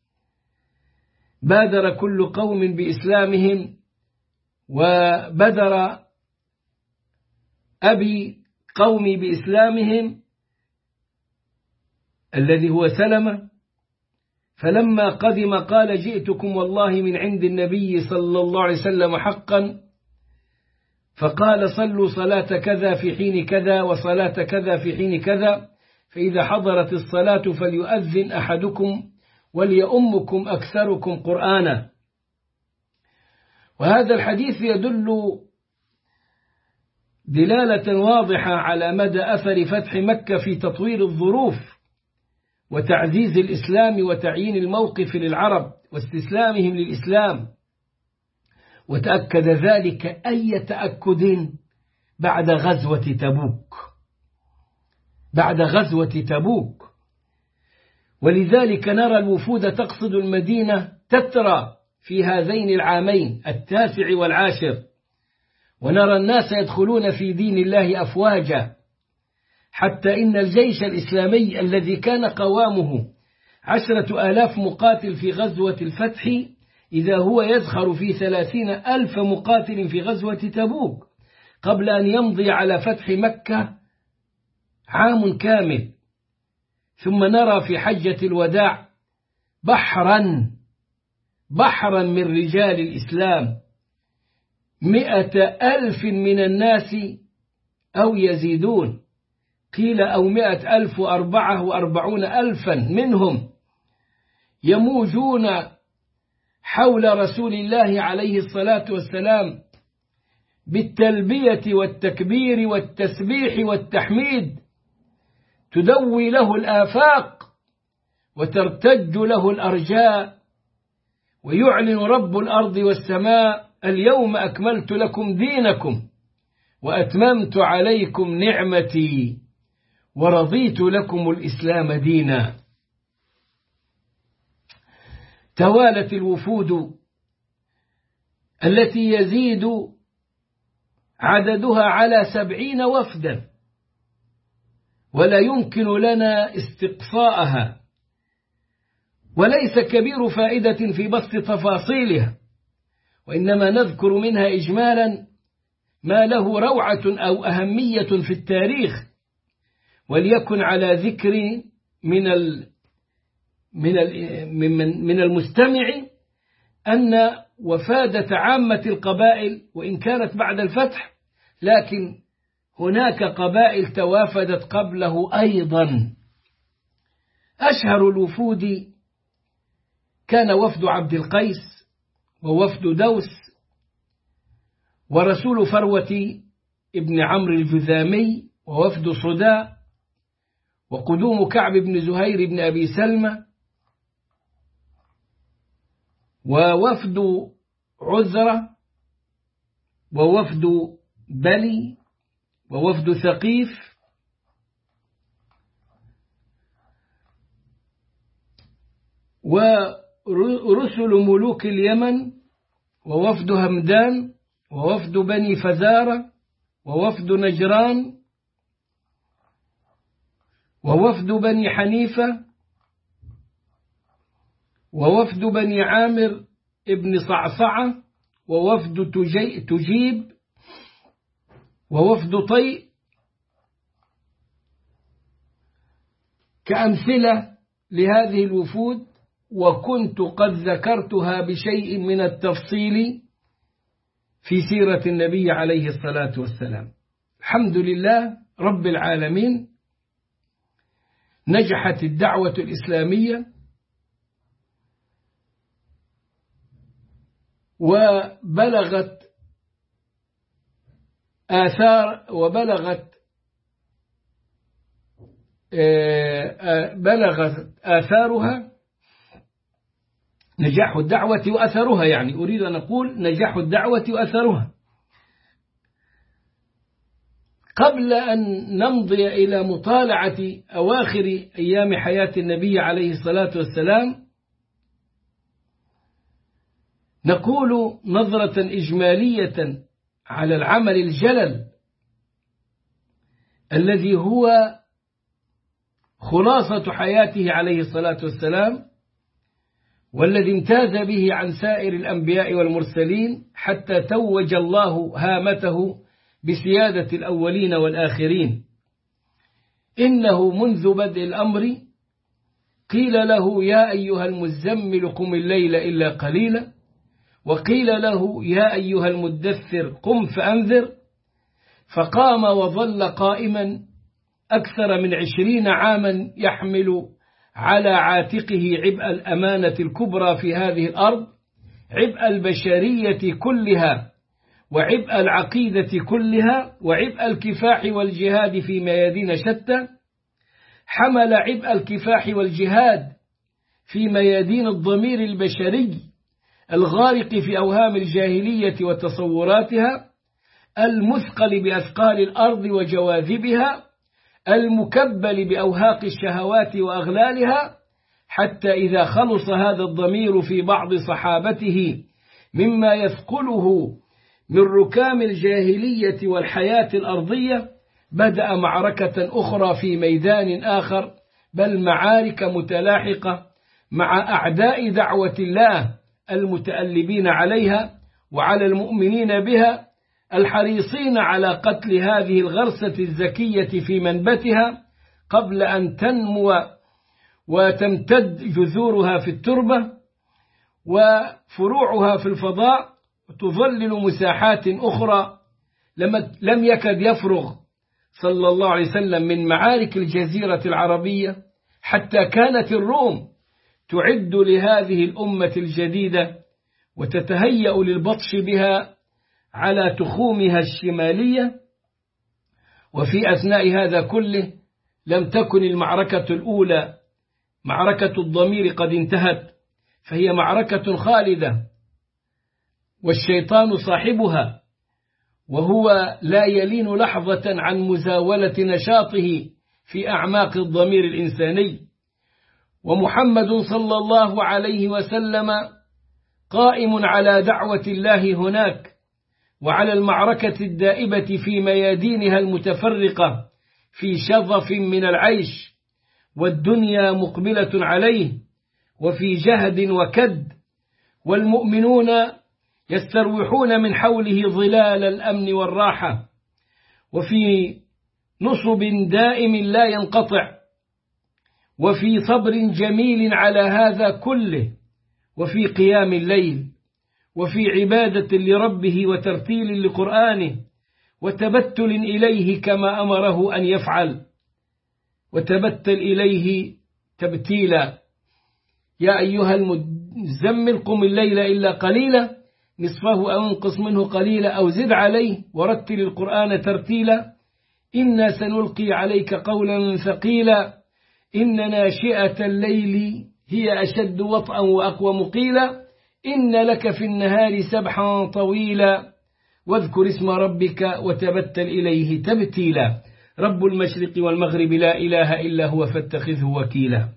بادر كل قوم بإسلامهم، وبدر أبي قومي بإسلامهم الذي هو سلمة. فلما قدم قال جئتكم والله من عند النبي صلى الله عليه وسلم حقا، فقال صلوا صلاة كذا في حين كذا وصلاة كذا في حين كذا، فإذا حضرت الصلاة فليؤذن أحدكم وليؤمكم أكثركم قرآنا. وهذا الحديث يدل دلالة واضحة على مدى أثر فتح مكة في تطوير الظروف وتعزيز الإسلام وتعيين الموقف للعرب واستسلامهم للإسلام. وتأكد ذلك أي تأكد بعد غزوة تبوك بعد غزوة تبوك ولذلك نرى الوفود تقصد المدينة تترى في هذين العامين التاسع والعاشر، ونرى الناس يدخلون في دين الله أفواجا، حتى إن الجيش الإسلامي الذي كان قوامه عشرة آلاف مقاتل في غزوة الفتح إذا هو يزخر في ثلاثين ألف مقاتل في غزوة تبوك قبل أن يمضي على فتح مكة عام كامل. ثم نرى في حجة الوداع بحرا بحرا من رجال الإسلام مئة ألف من الناس أو يزيدون، قيل أو مئة ألف وأربعة وأربعون ألفا منهم يموجون حول رسول الله عليه الصلاة والسلام بالتلبية والتكبير والتسبيح والتحميد، تدوي له الآفاق وترتج له الأرجاء، ويعلن رب الأرض والسماء اليوم أكملت لكم دينكم وأتممت عليكم نعمتي ورضيت لكم الإسلام دينا. توالت الوفود التي يزيد عددها على سبعين وفدا، ولا يمكن لنا استقصاءها، وليس كبير فائدة في بسط تفاصيلها، وإنما نذكر منها إجمالا ما له روعة أو أهمية في التاريخ، وليكن على ذكر من ال من ال من المستمع أن وفادة عامة القبائل وإن كانت بعد الفتح، لكن هناك قبائل توافدت قبله أيضا. أشهر الوفود كان وفد عبد القيس ووفد دوس ورسول فروة ابن عمرو الجذامي ووفد صداء وقدوم كعب بن زهير بن أبي سلمة ووفد عذرة ووفد بلي ووفد ثقيف ورسل ملوك اليمن ووفد همدان ووفد بني فزارة ووفد نجران ووفد بني حنيفة ووفد بني عامر ابن صعصعة ووفد تجيب ووفد طيء كأمثلة لهذه الوفود، وكنت قد ذكرتها بشيء من التفصيل في سيرة النبي عليه الصلاة والسلام. الحمد لله رب العالمين، نجحت الدعوة الإسلامية وبلغت آثار وبلغت بلغت آثارها نجاح الدعوة وأثرها، يعني أريد أن أقول نجاح الدعوة وأثرها. قبل أن نمضي إلى مطالعة أواخر أيام حياة النبي عليه الصلاة والسلام، نقول نظرة إجمالية على العمل الجلل الذي هو خلاصة حياته عليه الصلاة والسلام، والذي امتاز به عن سائر الأنبياء والمرسلين حتى توج الله هامته بسيادة الأولين والآخرين. إنه منذ بدء الأمر قيل له يا أيها المزمل قم الليل إلا قليلا، وقيل له يا أيها المدثر قم فأنذر، فقام وظل قائما أكثر من عشرين عاما يحمل على عاتقه عبء الأمانة الكبرى في هذه الأرض، عبء البشرية كلها، وعبء العقيدة كلها، وعبء الكفاح والجهاد في ميادين شتى. حمل عبء الكفاح والجهاد في ميادين الضمير البشري الغارق في أوهام الجاهلية وتصوراتها، المثقل بأثقال الأرض وجواذبها، المكبل بأوهاق الشهوات وأغلالها، حتى إذا خلص هذا الضمير في بعض صحابته مما يثقله من ركام الجاهلية والحياة الأرضية، بدأ معركة أخرى في ميدان آخر، بل معارك متلاحقة مع أعداء دعوة الله المتألبين عليها وعلى المؤمنين بها، الحريصين على قتل هذه الغرسة الزكية في منبتها قبل أن تنمو وتمتد جذورها في التربة وفروعها في الفضاء، وتظلل مساحات أخرى. لم يكد يفرغ صلى الله عليه وسلم من معارك الجزيرة العربية حتى كانت الروم تعد لهذه الأمة الجديدة وتتهيأ للبطش بها على تخومها الشمالية. وفي أثناء هذا كله لم تكن المعركة الأولى معركة الضمير قد انتهت، فهي معركة خالدة، والشيطان صاحبها، وهو لا يلين لحظة عن مزاولة نشاطه في أعماق الضمير الإنساني. ومحمد صلى الله عليه وسلم قائم على دعوة الله هناك، وعلى المعركة الدائبة في ميادينها المتفرقة في شظف من العيش، والدنيا مقبلة عليه وفي جهد وكد، والمؤمنون يستروحون من حوله ظلال الأمن والراحة، وفي نصب دائم لا ينقطع، وفي صبر جميل على هذا كله، وفي قيام الليل، وفي عبادة لربه وترتيل لقرآنه وتبتل إليه كما أمره أن يفعل، وتبتل إليه تبتيلا. يا أيها المزمل قم الليل إلا قليلا نصفه أو انقص منه قليلا أو زد عليه ورتل القرآن ترتيلا، إنا سنلقي عليك قولا ثقيلا، إن ناشئة الليل هي أشد وطئا وأقوم قيلا، إن لك في النهار سبحا طويلا، واذكر اسم ربك وتبتل إليه تبتيلا، رب المشرق والمغرب لا إله إلا هو فاتخذه وكيلا.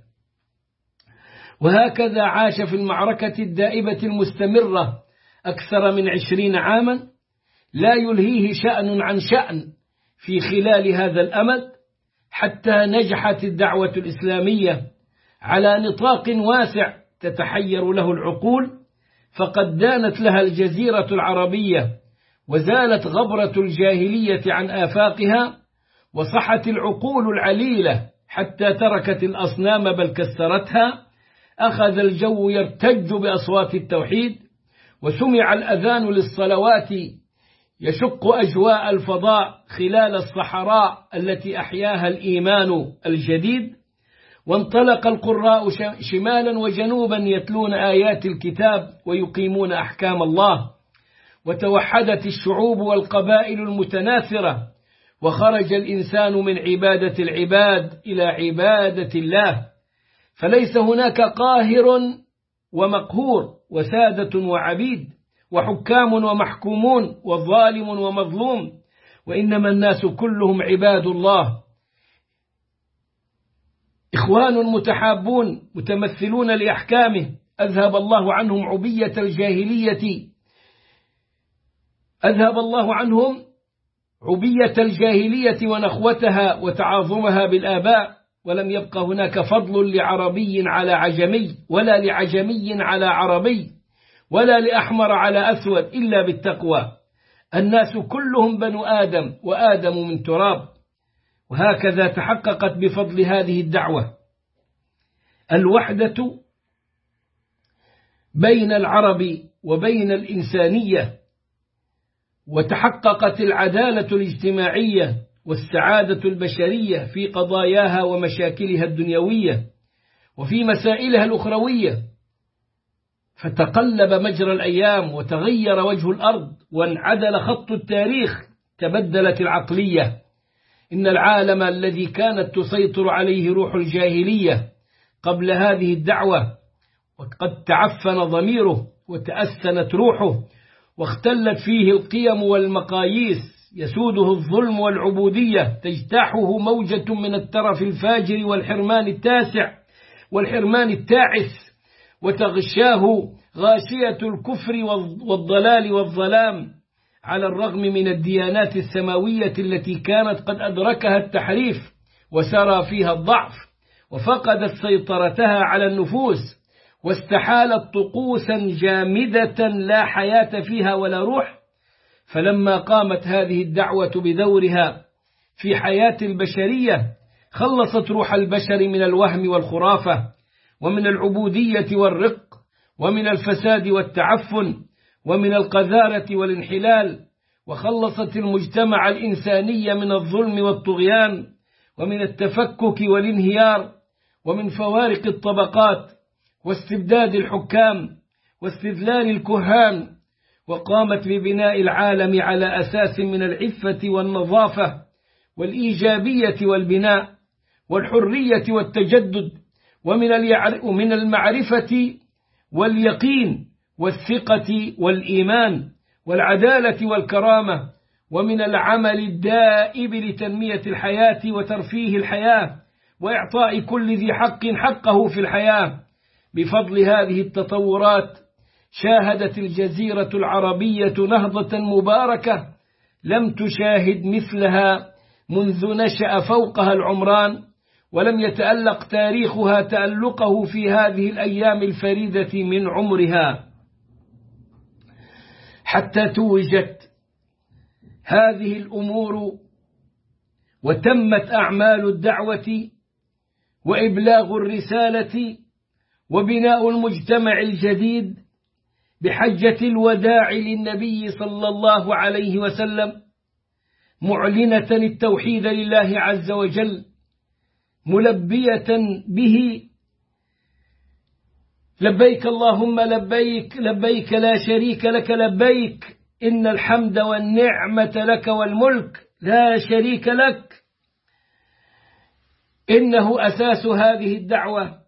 وهكذا عاش في المعركة الدائبة المستمرة أكثر من عشرين عاما، لا يلهيه شأن عن شأن في خلال هذا الأمد، حتى نجحت الدعوة الإسلامية على نطاق واسع تتحير له العقول، فقد دانت لها الجزيرة العربية، وزالت غبرة الجاهلية عن آفاقها، وصحت العقول العليلة حتى تركت الأصنام بل كسرتها، أخذ الجو يرتج بأصوات التوحيد، وسمع الأذان للصلوات يشق أجواء الفضاء خلال الصحراء التي أحياها الإيمان الجديد، وانطلق القراء شمالا وجنوبا يتلون آيات الكتاب ويقيمون أحكام الله، وتوحدت الشعوب والقبائل المتناثرة، وخرج الإنسان من عبادة العباد إلى عبادة الله، فليس هناك قاهر ومقهور وسادة وعبيد وحكام ومحكومون وظالم ومظلوم، وإنما الناس كلهم عباد الله، إخوان متحابون متمثلون لأحكامه، أذهب الله عنهم عبية الجاهلية أذهب الله عنهم عبية الجاهلية ونخوتها وتعاظمها بالآباء، ولم يبق هناك فضل لعربي على عجمي، ولا لعجمي على عربي، ولا لأحمر على أسود، إلا بالتقوى. الناس كلهم بنو آدم، وآدم من تراب. وهكذا تحققت بفضل هذه الدعوة الوحدة بين العرب وبين الإنسانية، وتحققت العدالة الاجتماعية والسعادة البشرية في قضاياها ومشاكلها الدنيوية وفي مسائلها الأخروية. فتقلب مجرى الأيام وتغير وجه الأرض وانعدل خط التاريخ، تبدلت العقلية. إن العالم الذي كانت تسيطر عليه روح الجاهلية قبل هذه الدعوة وقد تعفن ضميره وتأسنت روحه، واختلت فيه القيم والمقاييس، يسوده الظلم والعبودية، تجتاحه موجة من الترف الفاجر والحرمان التاسع والحرمان التاعس، وتغشاه غاشية الكفر والضلال والظلام، على الرغم من الديانات السماوية التي كانت قد أدركها التحريف وسرى فيها الضعف، وفقدت سيطرتها على النفوس، واستحالت طقوسا جامدة لا حياة فيها ولا روح. فلما قامت هذه الدعوة بدورها في حياة البشرية، خلصت روح البشر من الوهم والخرافة، ومن العبودية والرق، ومن الفساد والتعفن، ومن القذارة والانحلال، وخلصت المجتمع الإنساني من الظلم والطغيان، ومن التفكك والانهيار، ومن فوارق الطبقات واستبداد الحكام واستذلال الكهان، وقامت ببناء العالم على أساس من العفة والنظافة والإيجابية والبناء والحرية والتجدد، ومن المعرفة واليقين والثقة والإيمان والعدالة والكرامة، ومن العمل الدائب لتنمية الحياة وترفيه الحياة وإعطاء كل ذي حق حقه في الحياة. بفضل هذه التطورات شاهدت الجزيرة العربية نهضة مباركة لم تشاهد مثلها منذ نشأ فوقها العمران، ولم يتألق تاريخها تألقه في هذه الأيام الفريدة من عمرها، حتى توجت هذه الأمور وتمت أعمال الدعوة وإبلاغ الرسالة وبناء المجتمع الجديد بحجة الوداع للنبي صلى الله عليه وسلم، معلنة التوحيد لله عز وجل، ملبية به لبيك اللهم لبيك لبيك لا شريك لك لبيك إن الحمد والنعمة لك والملك لا شريك لك. إنه أساس هذه الدعوة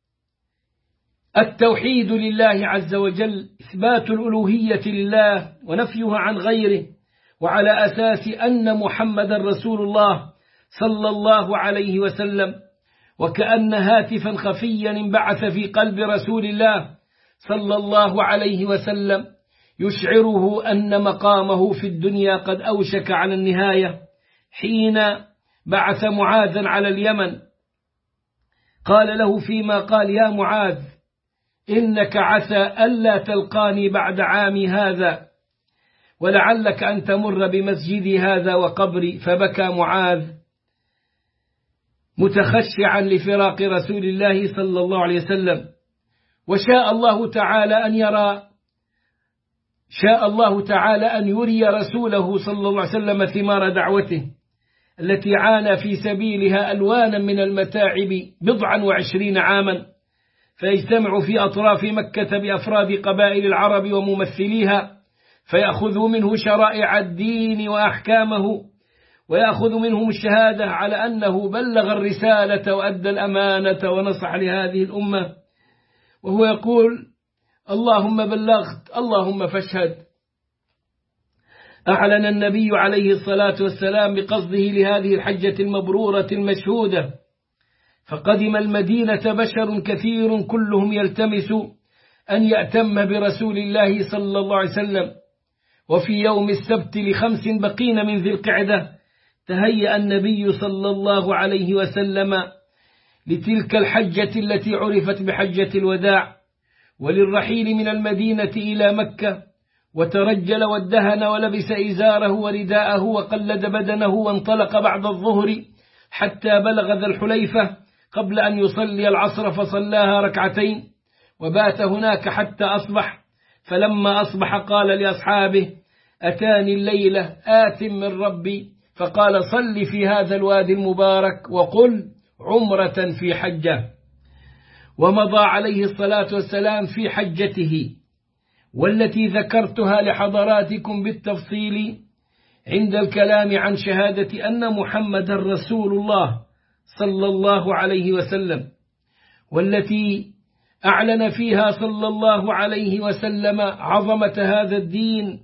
التوحيد لله عز وجل، إثبات الألوهية لله ونفيها عن غيره، وعلى أساس أن محمد رسول الله صلى الله عليه وسلم. وكأن هاتفا خفيا انبعث في قلب رسول الله صلى الله عليه وسلم يشعره أن مقامه في الدنيا قد أوشك على النهاية، حين بعث معاذا على اليمن قال له فيما قال: يا معاذ إنك عسى ألا تلقاني بعد عامي هذا، ولعلك أن تمر بمسجدي هذا وقبري. فبكى معاذ متخشعا لفراق رسول الله صلى الله عليه وسلم. وشاء الله تعالى أن يرى شاء الله تعالى أن يري رسوله صلى الله عليه وسلم ثمار دعوته التي عانى في سبيلها ألوانا من المتاعب بضعا وعشرين عاما، فيجتمع في أطراف مكة بأفراد قبائل العرب وممثليها، فيأخذوا منه شرائع الدين وأحكامه، ويأخذ منهم الشهادة على أنه بلغ الرسالة وأدى الأمانة ونصح لهذه الأمة، وهو يقول: اللهم بلغت اللهم فاشهد. أعلن النبي عليه الصلاة والسلام بقصده لهذه الحجة المبرورة المشهودة، فقدم المدينة بشر كثير كلهم يلتمس أن يأتم برسول الله صلى الله عليه وسلم، وفي يوم السبت لخمس بقين من ذي القعدة تهيأ النبي صلى الله عليه وسلم لتلك الحجة التي عرفت بحجة الوداع، وللرحيل من المدينة إلى مكة، وترجل وادهن ولبس إزاره ورداءه وقلد بدنه وانطلق بعد الظهر حتى بلغ ذا الحليفة قبل أن يصلي العصر فصلاها ركعتين، وبات هناك حتى أصبح. فلما أصبح قال لأصحابه: أتاني الليلة آت من ربي فقال: صل في هذا الوادي المبارك وقل عمرة في حجة. ومضى عليه الصلاة والسلام في حجته، والتي ذكرتها لحضراتكم بالتفصيل عند الكلام عن شهادة أن محمد رسول الله صلى الله عليه وسلم، والتي أعلن فيها صلى الله عليه وسلم عظمة هذا الدين،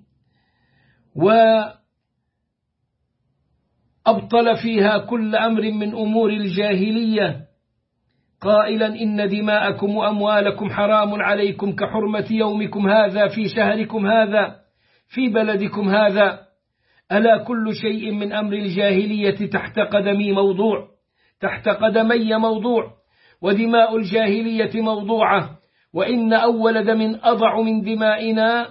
وأبطل فيها كل أمر من أمور الجاهلية، قائلا: إن دماءكم وأموالكم حرام عليكم كحرمة يومكم هذا في شهركم هذا في بلدكم هذا. ألا كل شيء من أمر الجاهلية تحت قدمي موضوع تحت قدمي موضوع ودماء الجاهلية موضوعة، وإن أول دم أضع من دمائنا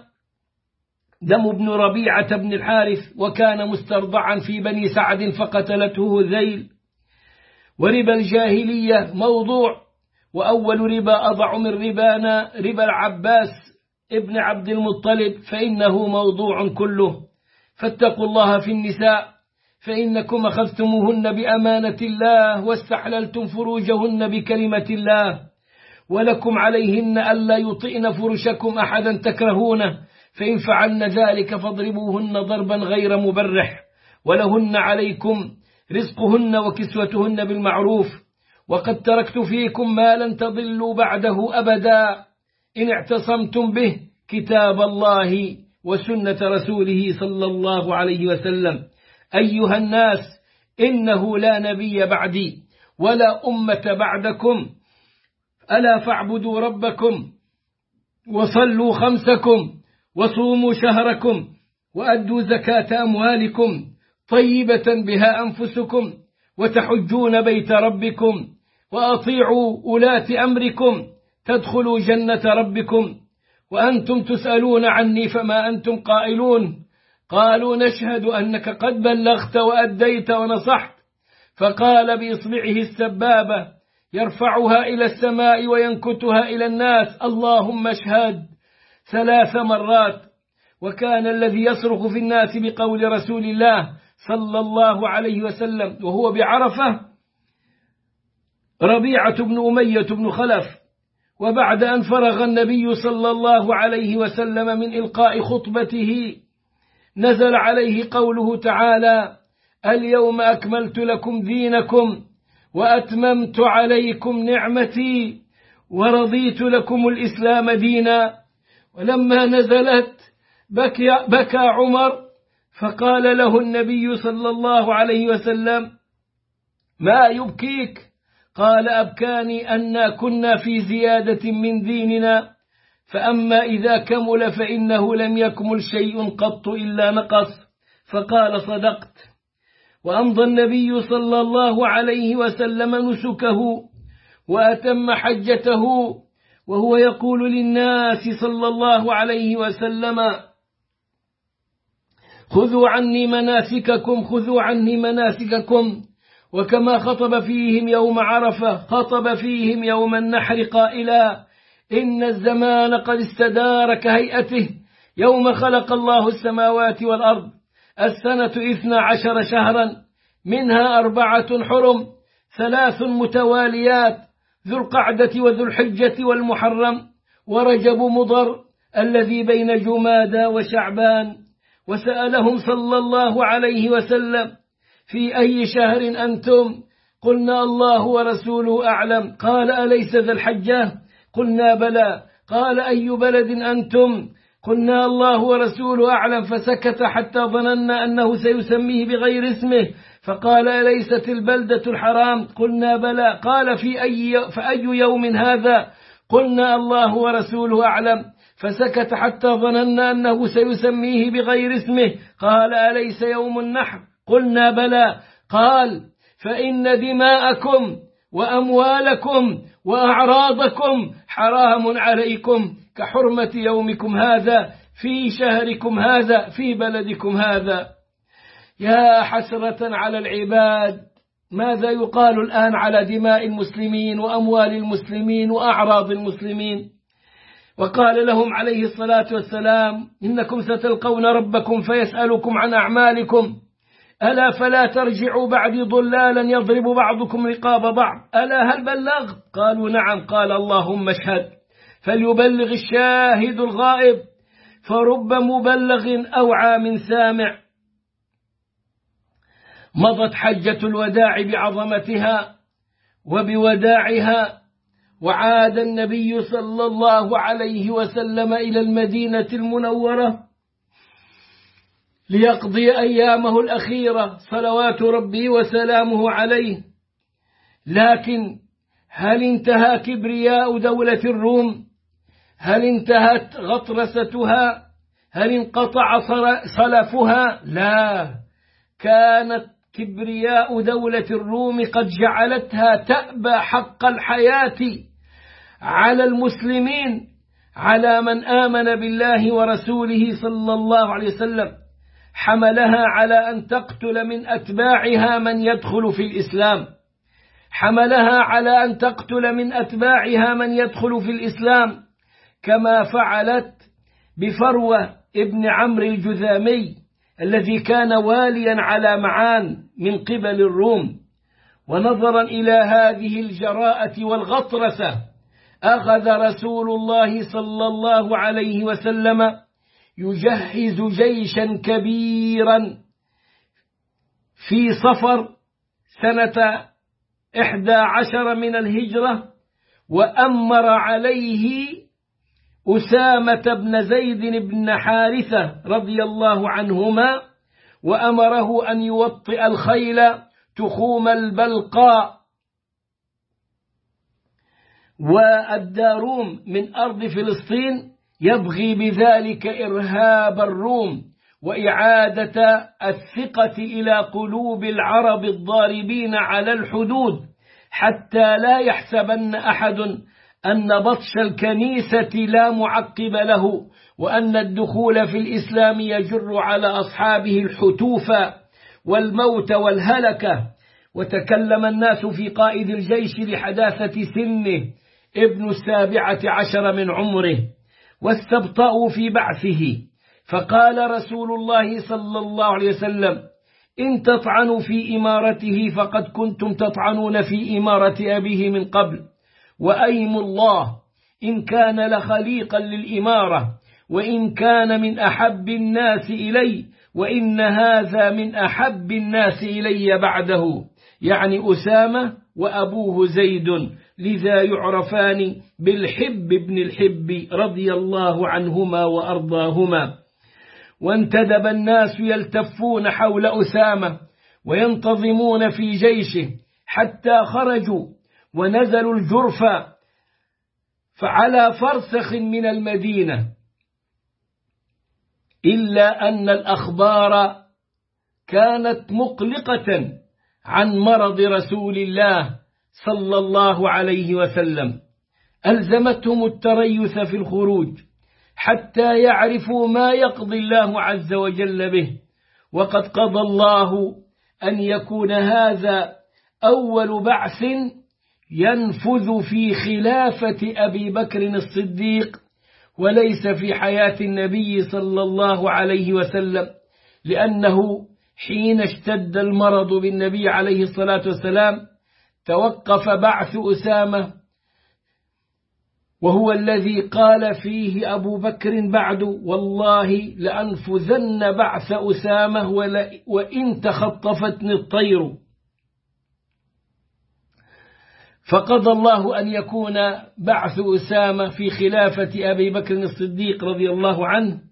دم ابن ربيعة بن الحارث، وكان مسترضعا في بني سعد فقتلته ذيل. وربا الجاهلية موضوع، وأول ربا أضع من ربانا ربا العباس ابن عبد المطلب، فإنه موضوع كله. فاتقوا الله في النساء، فإنكم أخذتموهن بأمانة الله واستحللتم فروجهن بكلمة الله، ولكم عليهن ألا يطئن فرشكم أحدا تكرهونه، فإن فعلن ذلك فاضربوهن ضربا غير مبرح، ولهن عليكم رزقهن وكسوتهن بالمعروف. وقد تركت فيكم ما لن تضلوا بعده أبدا إن اعتصمتم به، كتاب الله وسنة رسوله صلى الله عليه وسلم. أيها الناس، إنه لا نبي بعدي ولا أمة بعدكم، ألا فاعبدوا ربكم وصلوا خمسكم وصوموا شهركم وأدوا زكاة أموالكم طيبة بها أنفسكم، وتحجون بيت ربكم وأطيعوا ولاة أمركم تدخلوا جنة ربكم، وأنتم تسألون عني فما أنتم قائلون. قالوا: نشهد أنك قد بلغت وأديت ونصحت. فقال بإصبعه السبابة يرفعها إلى السماء وينكتها إلى الناس: اللهم اشهد، ثلاث مرات. وكان الذي يصرخ في الناس بقول رسول الله صلى الله عليه وسلم وهو بعرفة ربيعة بن أمية بن خلف. وبعد أن فرغ النبي صلى الله عليه وسلم من إلقاء خطبته نزل عليه قوله تعالى: اليوم أكملت لكم دينكم وأتممت عليكم نعمتي ورضيت لكم الإسلام دينا. ولما نزلت بكى, بكى عمر، فقال له النبي صلى الله عليه وسلم: ما يبكيك؟ قال: أبكاني أن كنا في زيادة من ديننا، فأما إذا كمل فإنه لم يكمل شيء قط إلا نقص. فقال: صدقت. وأمضى النبي صلى الله عليه وسلم نسكه وأتم حجته وهو يقول للناس صلى الله عليه وسلم: خذوا عني مناسككم خذوا عني مناسككم. وكما خطب فيهم يوم عرفة خطب فيهم يوم النحر قائلا: إن الزمان قد استدار كهيئته يوم خلق الله السماوات والأرض، السنة إثنى عشر شهرا، منها أربعة حرم، ثلاث متواليات، ذو القعدة وذو الحجة والمحرم ورجب مضر الذي بين جمادى وشعبان. وسألهم صلى الله عليه وسلم: في أي شهر أنتم؟ قلنا: الله ورسوله أعلم. قال: أليس ذا الحجة؟ قلنا: بلى. قال: أي بلد أنتم؟ قلنا: الله ورسوله أعلم. فسكت حتى ظننا أنه سيسميه بغير اسمه، فقال: أليست البلدة الحرام؟ قلنا: بلى. قال: في أي, فأي يوم هذا؟ قلنا: الله ورسوله أعلم. فسكت حتى ظننا أنه سيسميه بغير اسمه. قال: أليس يوم النحر؟ قلنا: بلى. قال: فإن دماءكم وأموالكم وأعراضكم حرام عليكم كحرمة يومكم هذا في شهركم هذا في بلدكم هذا. يا حسرة على العباد، ماذا يقال الآن على دماء المسلمين وأموال المسلمين وأعراض المسلمين؟ وقال لهم عليه الصلاة والسلام: إنكم ستلقون ربكم فيسألكم عن أعمالكم، ألا فلا ترجعوا بعدي ضلالا يضرب بعضكم رقاب بعض، ألا هل بلغت؟ قالوا: نعم. قال: اللهم اشهد، فليبلغ الشاهد الغائب، فرب مبلغ أوعى من سامع. مضت حجة الوداع بعظمتها وبوداعها، وعاد النبي صلى الله عليه وسلم إلى المدينة المنورة ليقضي أيامه الأخيرة صلوات ربي وسلامه عليه. لكن هل انتهى كبرياء دولة الروم؟ هل انتهت غطرستها؟ هل انقطع صلفها؟ لا، كانت كبرياء دولة الروم قد جعلتها تأبى حق الحياة على المسلمين، على من آمن بالله ورسوله صلى الله عليه وسلم. حملها على أن تقتل من أتباعها من يدخل في الإسلام، حملها على أن تقتل من أتباعها من يدخل في الإسلام، كما فعلت بفروة ابن عمرو الجذامي الذي كان واليا على معان من قبل الروم. ونظرا إلى هذه الجراءة والغطرسة، أخذ رسول الله صلى الله عليه وسلم يجهز جيشا كبيرا في صفر سنة إحدى عشر من الهجرة، وأمر عليه أسامة بن زيد بن حارثة رضي الله عنهما، وأمره أن يوطئ الخيل تخوم البلقاء والداروم من أرض فلسطين، يبغي بذلك إرهاب الروم وإعادة الثقة إلى قلوب العرب الضاربين على الحدود، حتى لا يحسبن أحد أن بطش الكنيسة لا معقب له، وأن الدخول في الإسلام يجر على أصحابه الحتوف والموت والهلكة. وتكلم الناس في قائد الجيش لحداثة سنه ابن السابعة عشر من عمره، واستبطأوا في بعثه. فقال رسول الله صلى الله عليه وسلم: إن تطعنوا في إمارته فقد كنتم تطعنون في إمارة أبيه من قبل، وأيم الله إن كان لخليقا للإمارة، وإن كان من أحب الناس إلي، وإن هذا من أحب الناس إلي بعده، يعني أسامة وأبوه زيد، لذا يعرفان بالحب بن الحب رضي الله عنهما وأرضاهما. وانتدب الناس يلتفون حول أسامة وينتظمون في جيشه، حتى خرجوا ونزلوا الجرفة فعلى فرسخ من المدينة، إلا أن الأخبار كانت مقلقة عن مرض رسول الله صلى الله عليه وسلم، ألزمتهم التريث في الخروج حتى يعرفوا ما يقضي الله عز وجل به. وقد قضى الله أن يكون هذا أول بعث ينفذ في خلافة أبي بكر الصديق، وليس في حياة النبي صلى الله عليه وسلم، لأنه حين اشتد المرض بالنبي عليه الصلاة والسلام توقف بعث أسامة، وهو الذي قال فيه أبو بكر بعد: والله لأنفذن بعث أسامة وإن تخطفتني الطير. فقضى الله أن يكون بعث أسامة في خلافة أبي بكر الصديق رضي الله عنه،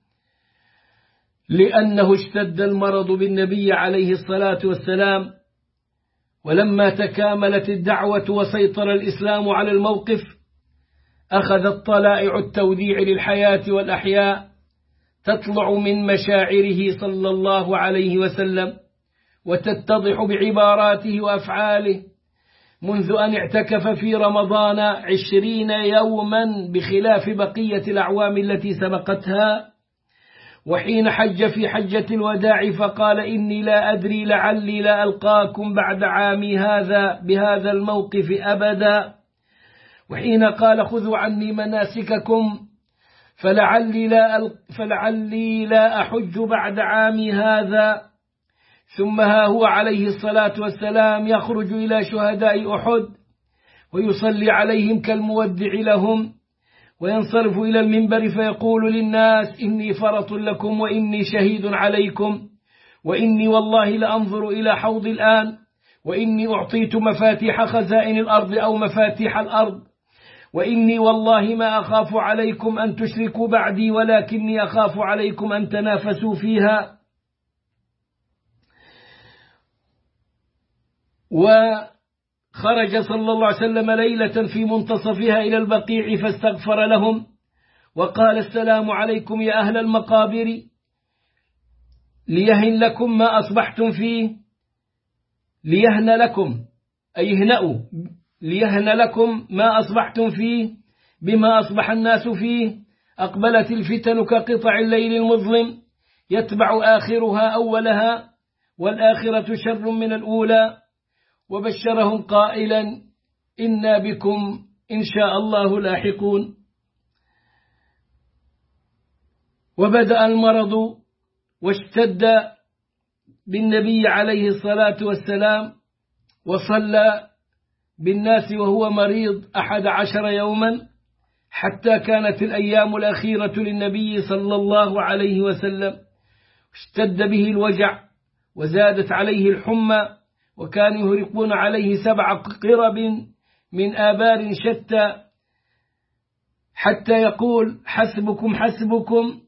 لأنه اشتد المرض بالنبي عليه الصلاة والسلام. ولما تكاملت الدعوة وسيطر الإسلام على الموقف، أخذت طلائع التوديع للحياة والأحياء تطلع من مشاعره صلى الله عليه وسلم وتتضح بعباراته وأفعاله منذ أن اعتكف في رمضان عشرين يوما بخلاف بقية الأعوام التي سبقتها، وحين حج في حجة الوداع فقال إني لا أدري لعلي لا ألقاكم بعد عامي هذا بهذا الموقف أبدا، وحين قال خذوا عني مناسككم فلعلي لا, فلعلي لا أحج بعد عامي هذا، ثم ها هو عليه الصلاة والسلام يخرج إلى شهداء أحد ويصلي عليهم كالمودع لهم، وينصرف إلى المنبر فيقول للناس إني فرط لكم وإني شهيد عليكم، وإني والله لأنظر إلى حوض الآن، وإني أعطيت مفاتيح خزائن الأرض أو مفاتيح الأرض، وإني والله ما أخاف عليكم أن تشركوا بعدي ولكني أخاف عليكم أن تنافسوا فيها. وخرج صلى الله عليه وسلم ليلة في منتصفها إلى البقيع فاستغفر لهم وقال السلام عليكم يا أهل المقابر ليهن لكم ما أصبحتم فيه، ليهن لكم أي اهنأوا، ليهن لكم ما أصبحتم فيه بما أصبح الناس فيه، أقبلت الفتن كقطع الليل المظلم يتبع آخرها أولها والآخرة شر من الأولى، وبشرهم قائلا إنا بكم إن شاء الله لاحقون. وبدأ المرض واشتد بالنبي عليه الصلاة والسلام وصلى بالناس وهو مريض أحد عشر يوما حتى كانت الأيام الأخيرة للنبي صلى الله عليه وسلم، اشتد به الوجع وزادت عليه الحمى، وكانوا يهرقون عليه سبع قرب من آبار شتى حتى يقول حسبكم حسبكم،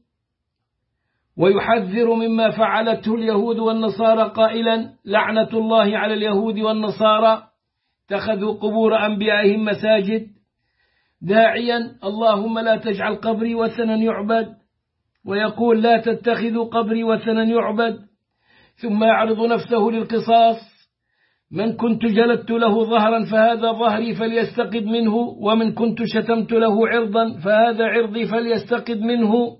ويحذر مما فعلته اليهود والنصارى قائلا لعنة الله على اليهود والنصارى اتخذوا قبور أنبيائهم مساجد، داعيا اللهم لا تجعل قبري وثنا يعبد، ويقول لا تتخذوا قبري وثنا يعبد، ثم يعرض نفسه للقصاص، من كنت جلدت له ظهرا فهذا ظهري فليستقد منه، ومن كنت شتمت له عرضا فهذا عرضي فليستقد منه.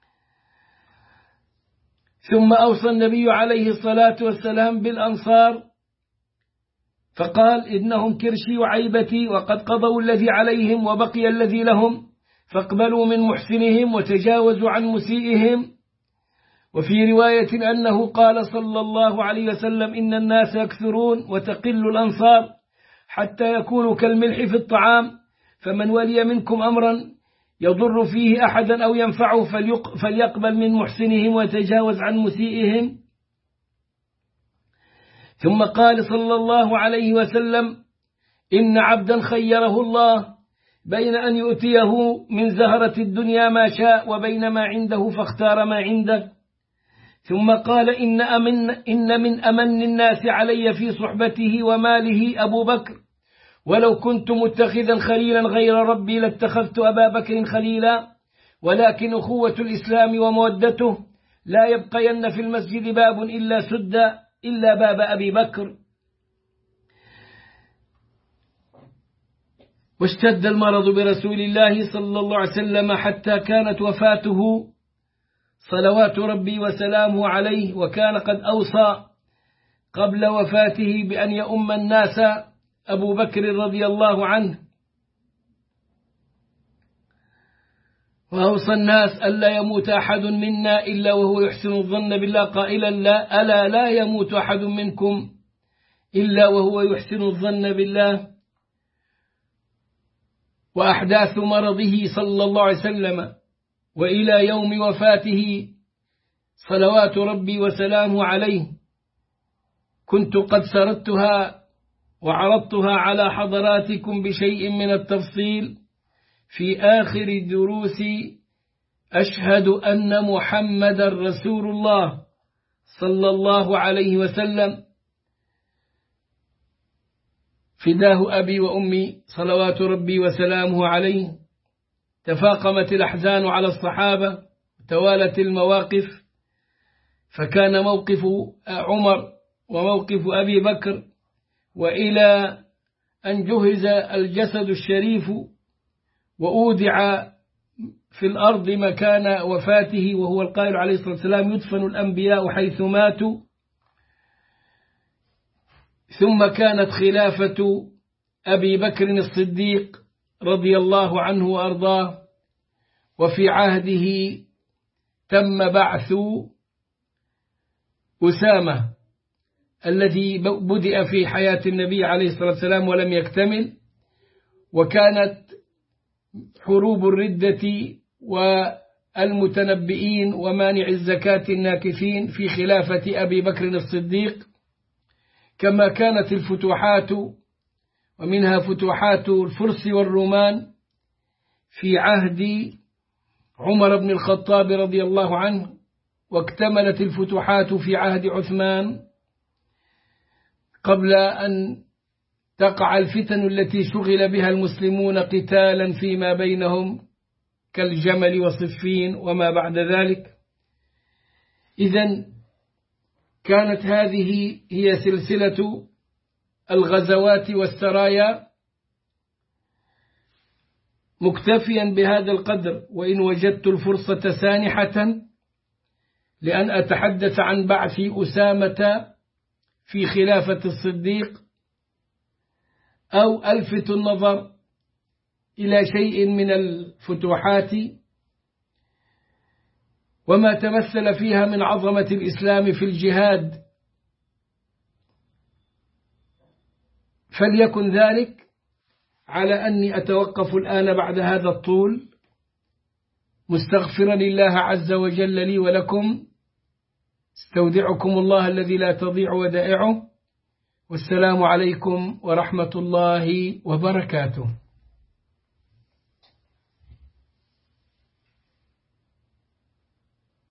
ثم أوصى النبي عليه الصلاة والسلام بالأنصار فقال إنهم كرشي وعيبتي وقد قضوا الذي عليهم وبقي الذي لهم، فاقبلوا من محسنهم وتجاوزوا عن مسيئهم. وفي رواية أنه قال صلى الله عليه وسلم إن الناس يكثرون وتقل الأنصار حتى يكونوا كالملح في الطعام، فمن ولي منكم أمرا يضر فيه أحدا أو ينفعه فليقبل من محسنهم ويتجاوز عن مسيئهم. ثم قال صلى الله عليه وسلم إن عبدا خيره الله بين أن يؤتيه من زهرة الدنيا ما شاء وبين ما عنده فاختار ما عنده. ثم قال إن, أمن إن من أمن الناس علي في صحبته وماله أبو بكر، ولو كنت متخذا خليلا غير ربي لاتخذت أبا بكر خليلا، ولكن أخوة الإسلام ومودته لا يبقين في المسجد باب إلا سد إلا باب أبي بكر. واشتد المرض برسول الله صلى الله عليه وسلم حتى كانت وفاته صلوات ربي وسلامه عليه، وكان قد أوصى قبل وفاته بأن يؤم الناس أبو بكر رضي الله عنه، وأوصى الناس ألا يموت أحد منا إلا وهو يحسن الظن بالله قائلا لا ألا لا يموت أحد منكم إلا وهو يحسن الظن بالله. وأحداث مرضه صلى الله عليه وسلم وإلى يوم وفاته صلوات ربي وسلامه عليه كنت قد سردتها وعرضتها على حضراتكم بشيء من التفصيل في آخر دروسي أشهد أن محمد رسول الله صلى الله عليه وسلم، فداه أبي وأمي صلوات ربي وسلامه عليه. تفاقمت الأحزان على الصحابة، توالت المواقف، فكان موقف عمر وموقف أبي بكر، وإلى أن جهز الجسد الشريف وأودع في الأرض مكان وفاته، وهو القائل عليه الصلاة والسلام: يدفن الأنبياء حيث ماتوا. ثم كانت خلافة أبي بكر الصديق رضي الله عنه وأرضاه، وفي عهده تم بعث أسامة الذي بدأ في حياة النبي عليه الصلاة والسلام ولم يكتمل، وكانت حروب الردة والمتنبئين ومانع الزكاة الناكثين في خلافة أبي بكر الصديق، كما كانت الفتوحات ومنها فتوحات الفرس والرومان في عهد عمر بن الخطاب رضي الله عنه، واكتملت الفتوحات في عهد عثمان قبل أن تقع الفتن التي شغل بها المسلمون قتالا فيما بينهم كالجمل وصفين وما بعد ذلك. إذن كانت هذه هي سلسلة الغزوات والسرايا، مكتفيا بهذا القدر، وإن وجدت الفرصة سانحة لأن أتحدث عن بعث أسامة في خلافة الصديق، أو ألفت النظر إلى شيء من الفتوحات وما تمثل فيها من عظمة الإسلام في الجهاد، فليكن ذلك، على أني أتوقف الآن بعد هذا الطول، مستغفرا لله عز وجل لي ولكم، استودعكم الله الذي لا تضيع ودائعه، والسلام عليكم ورحمة الله وبركاته.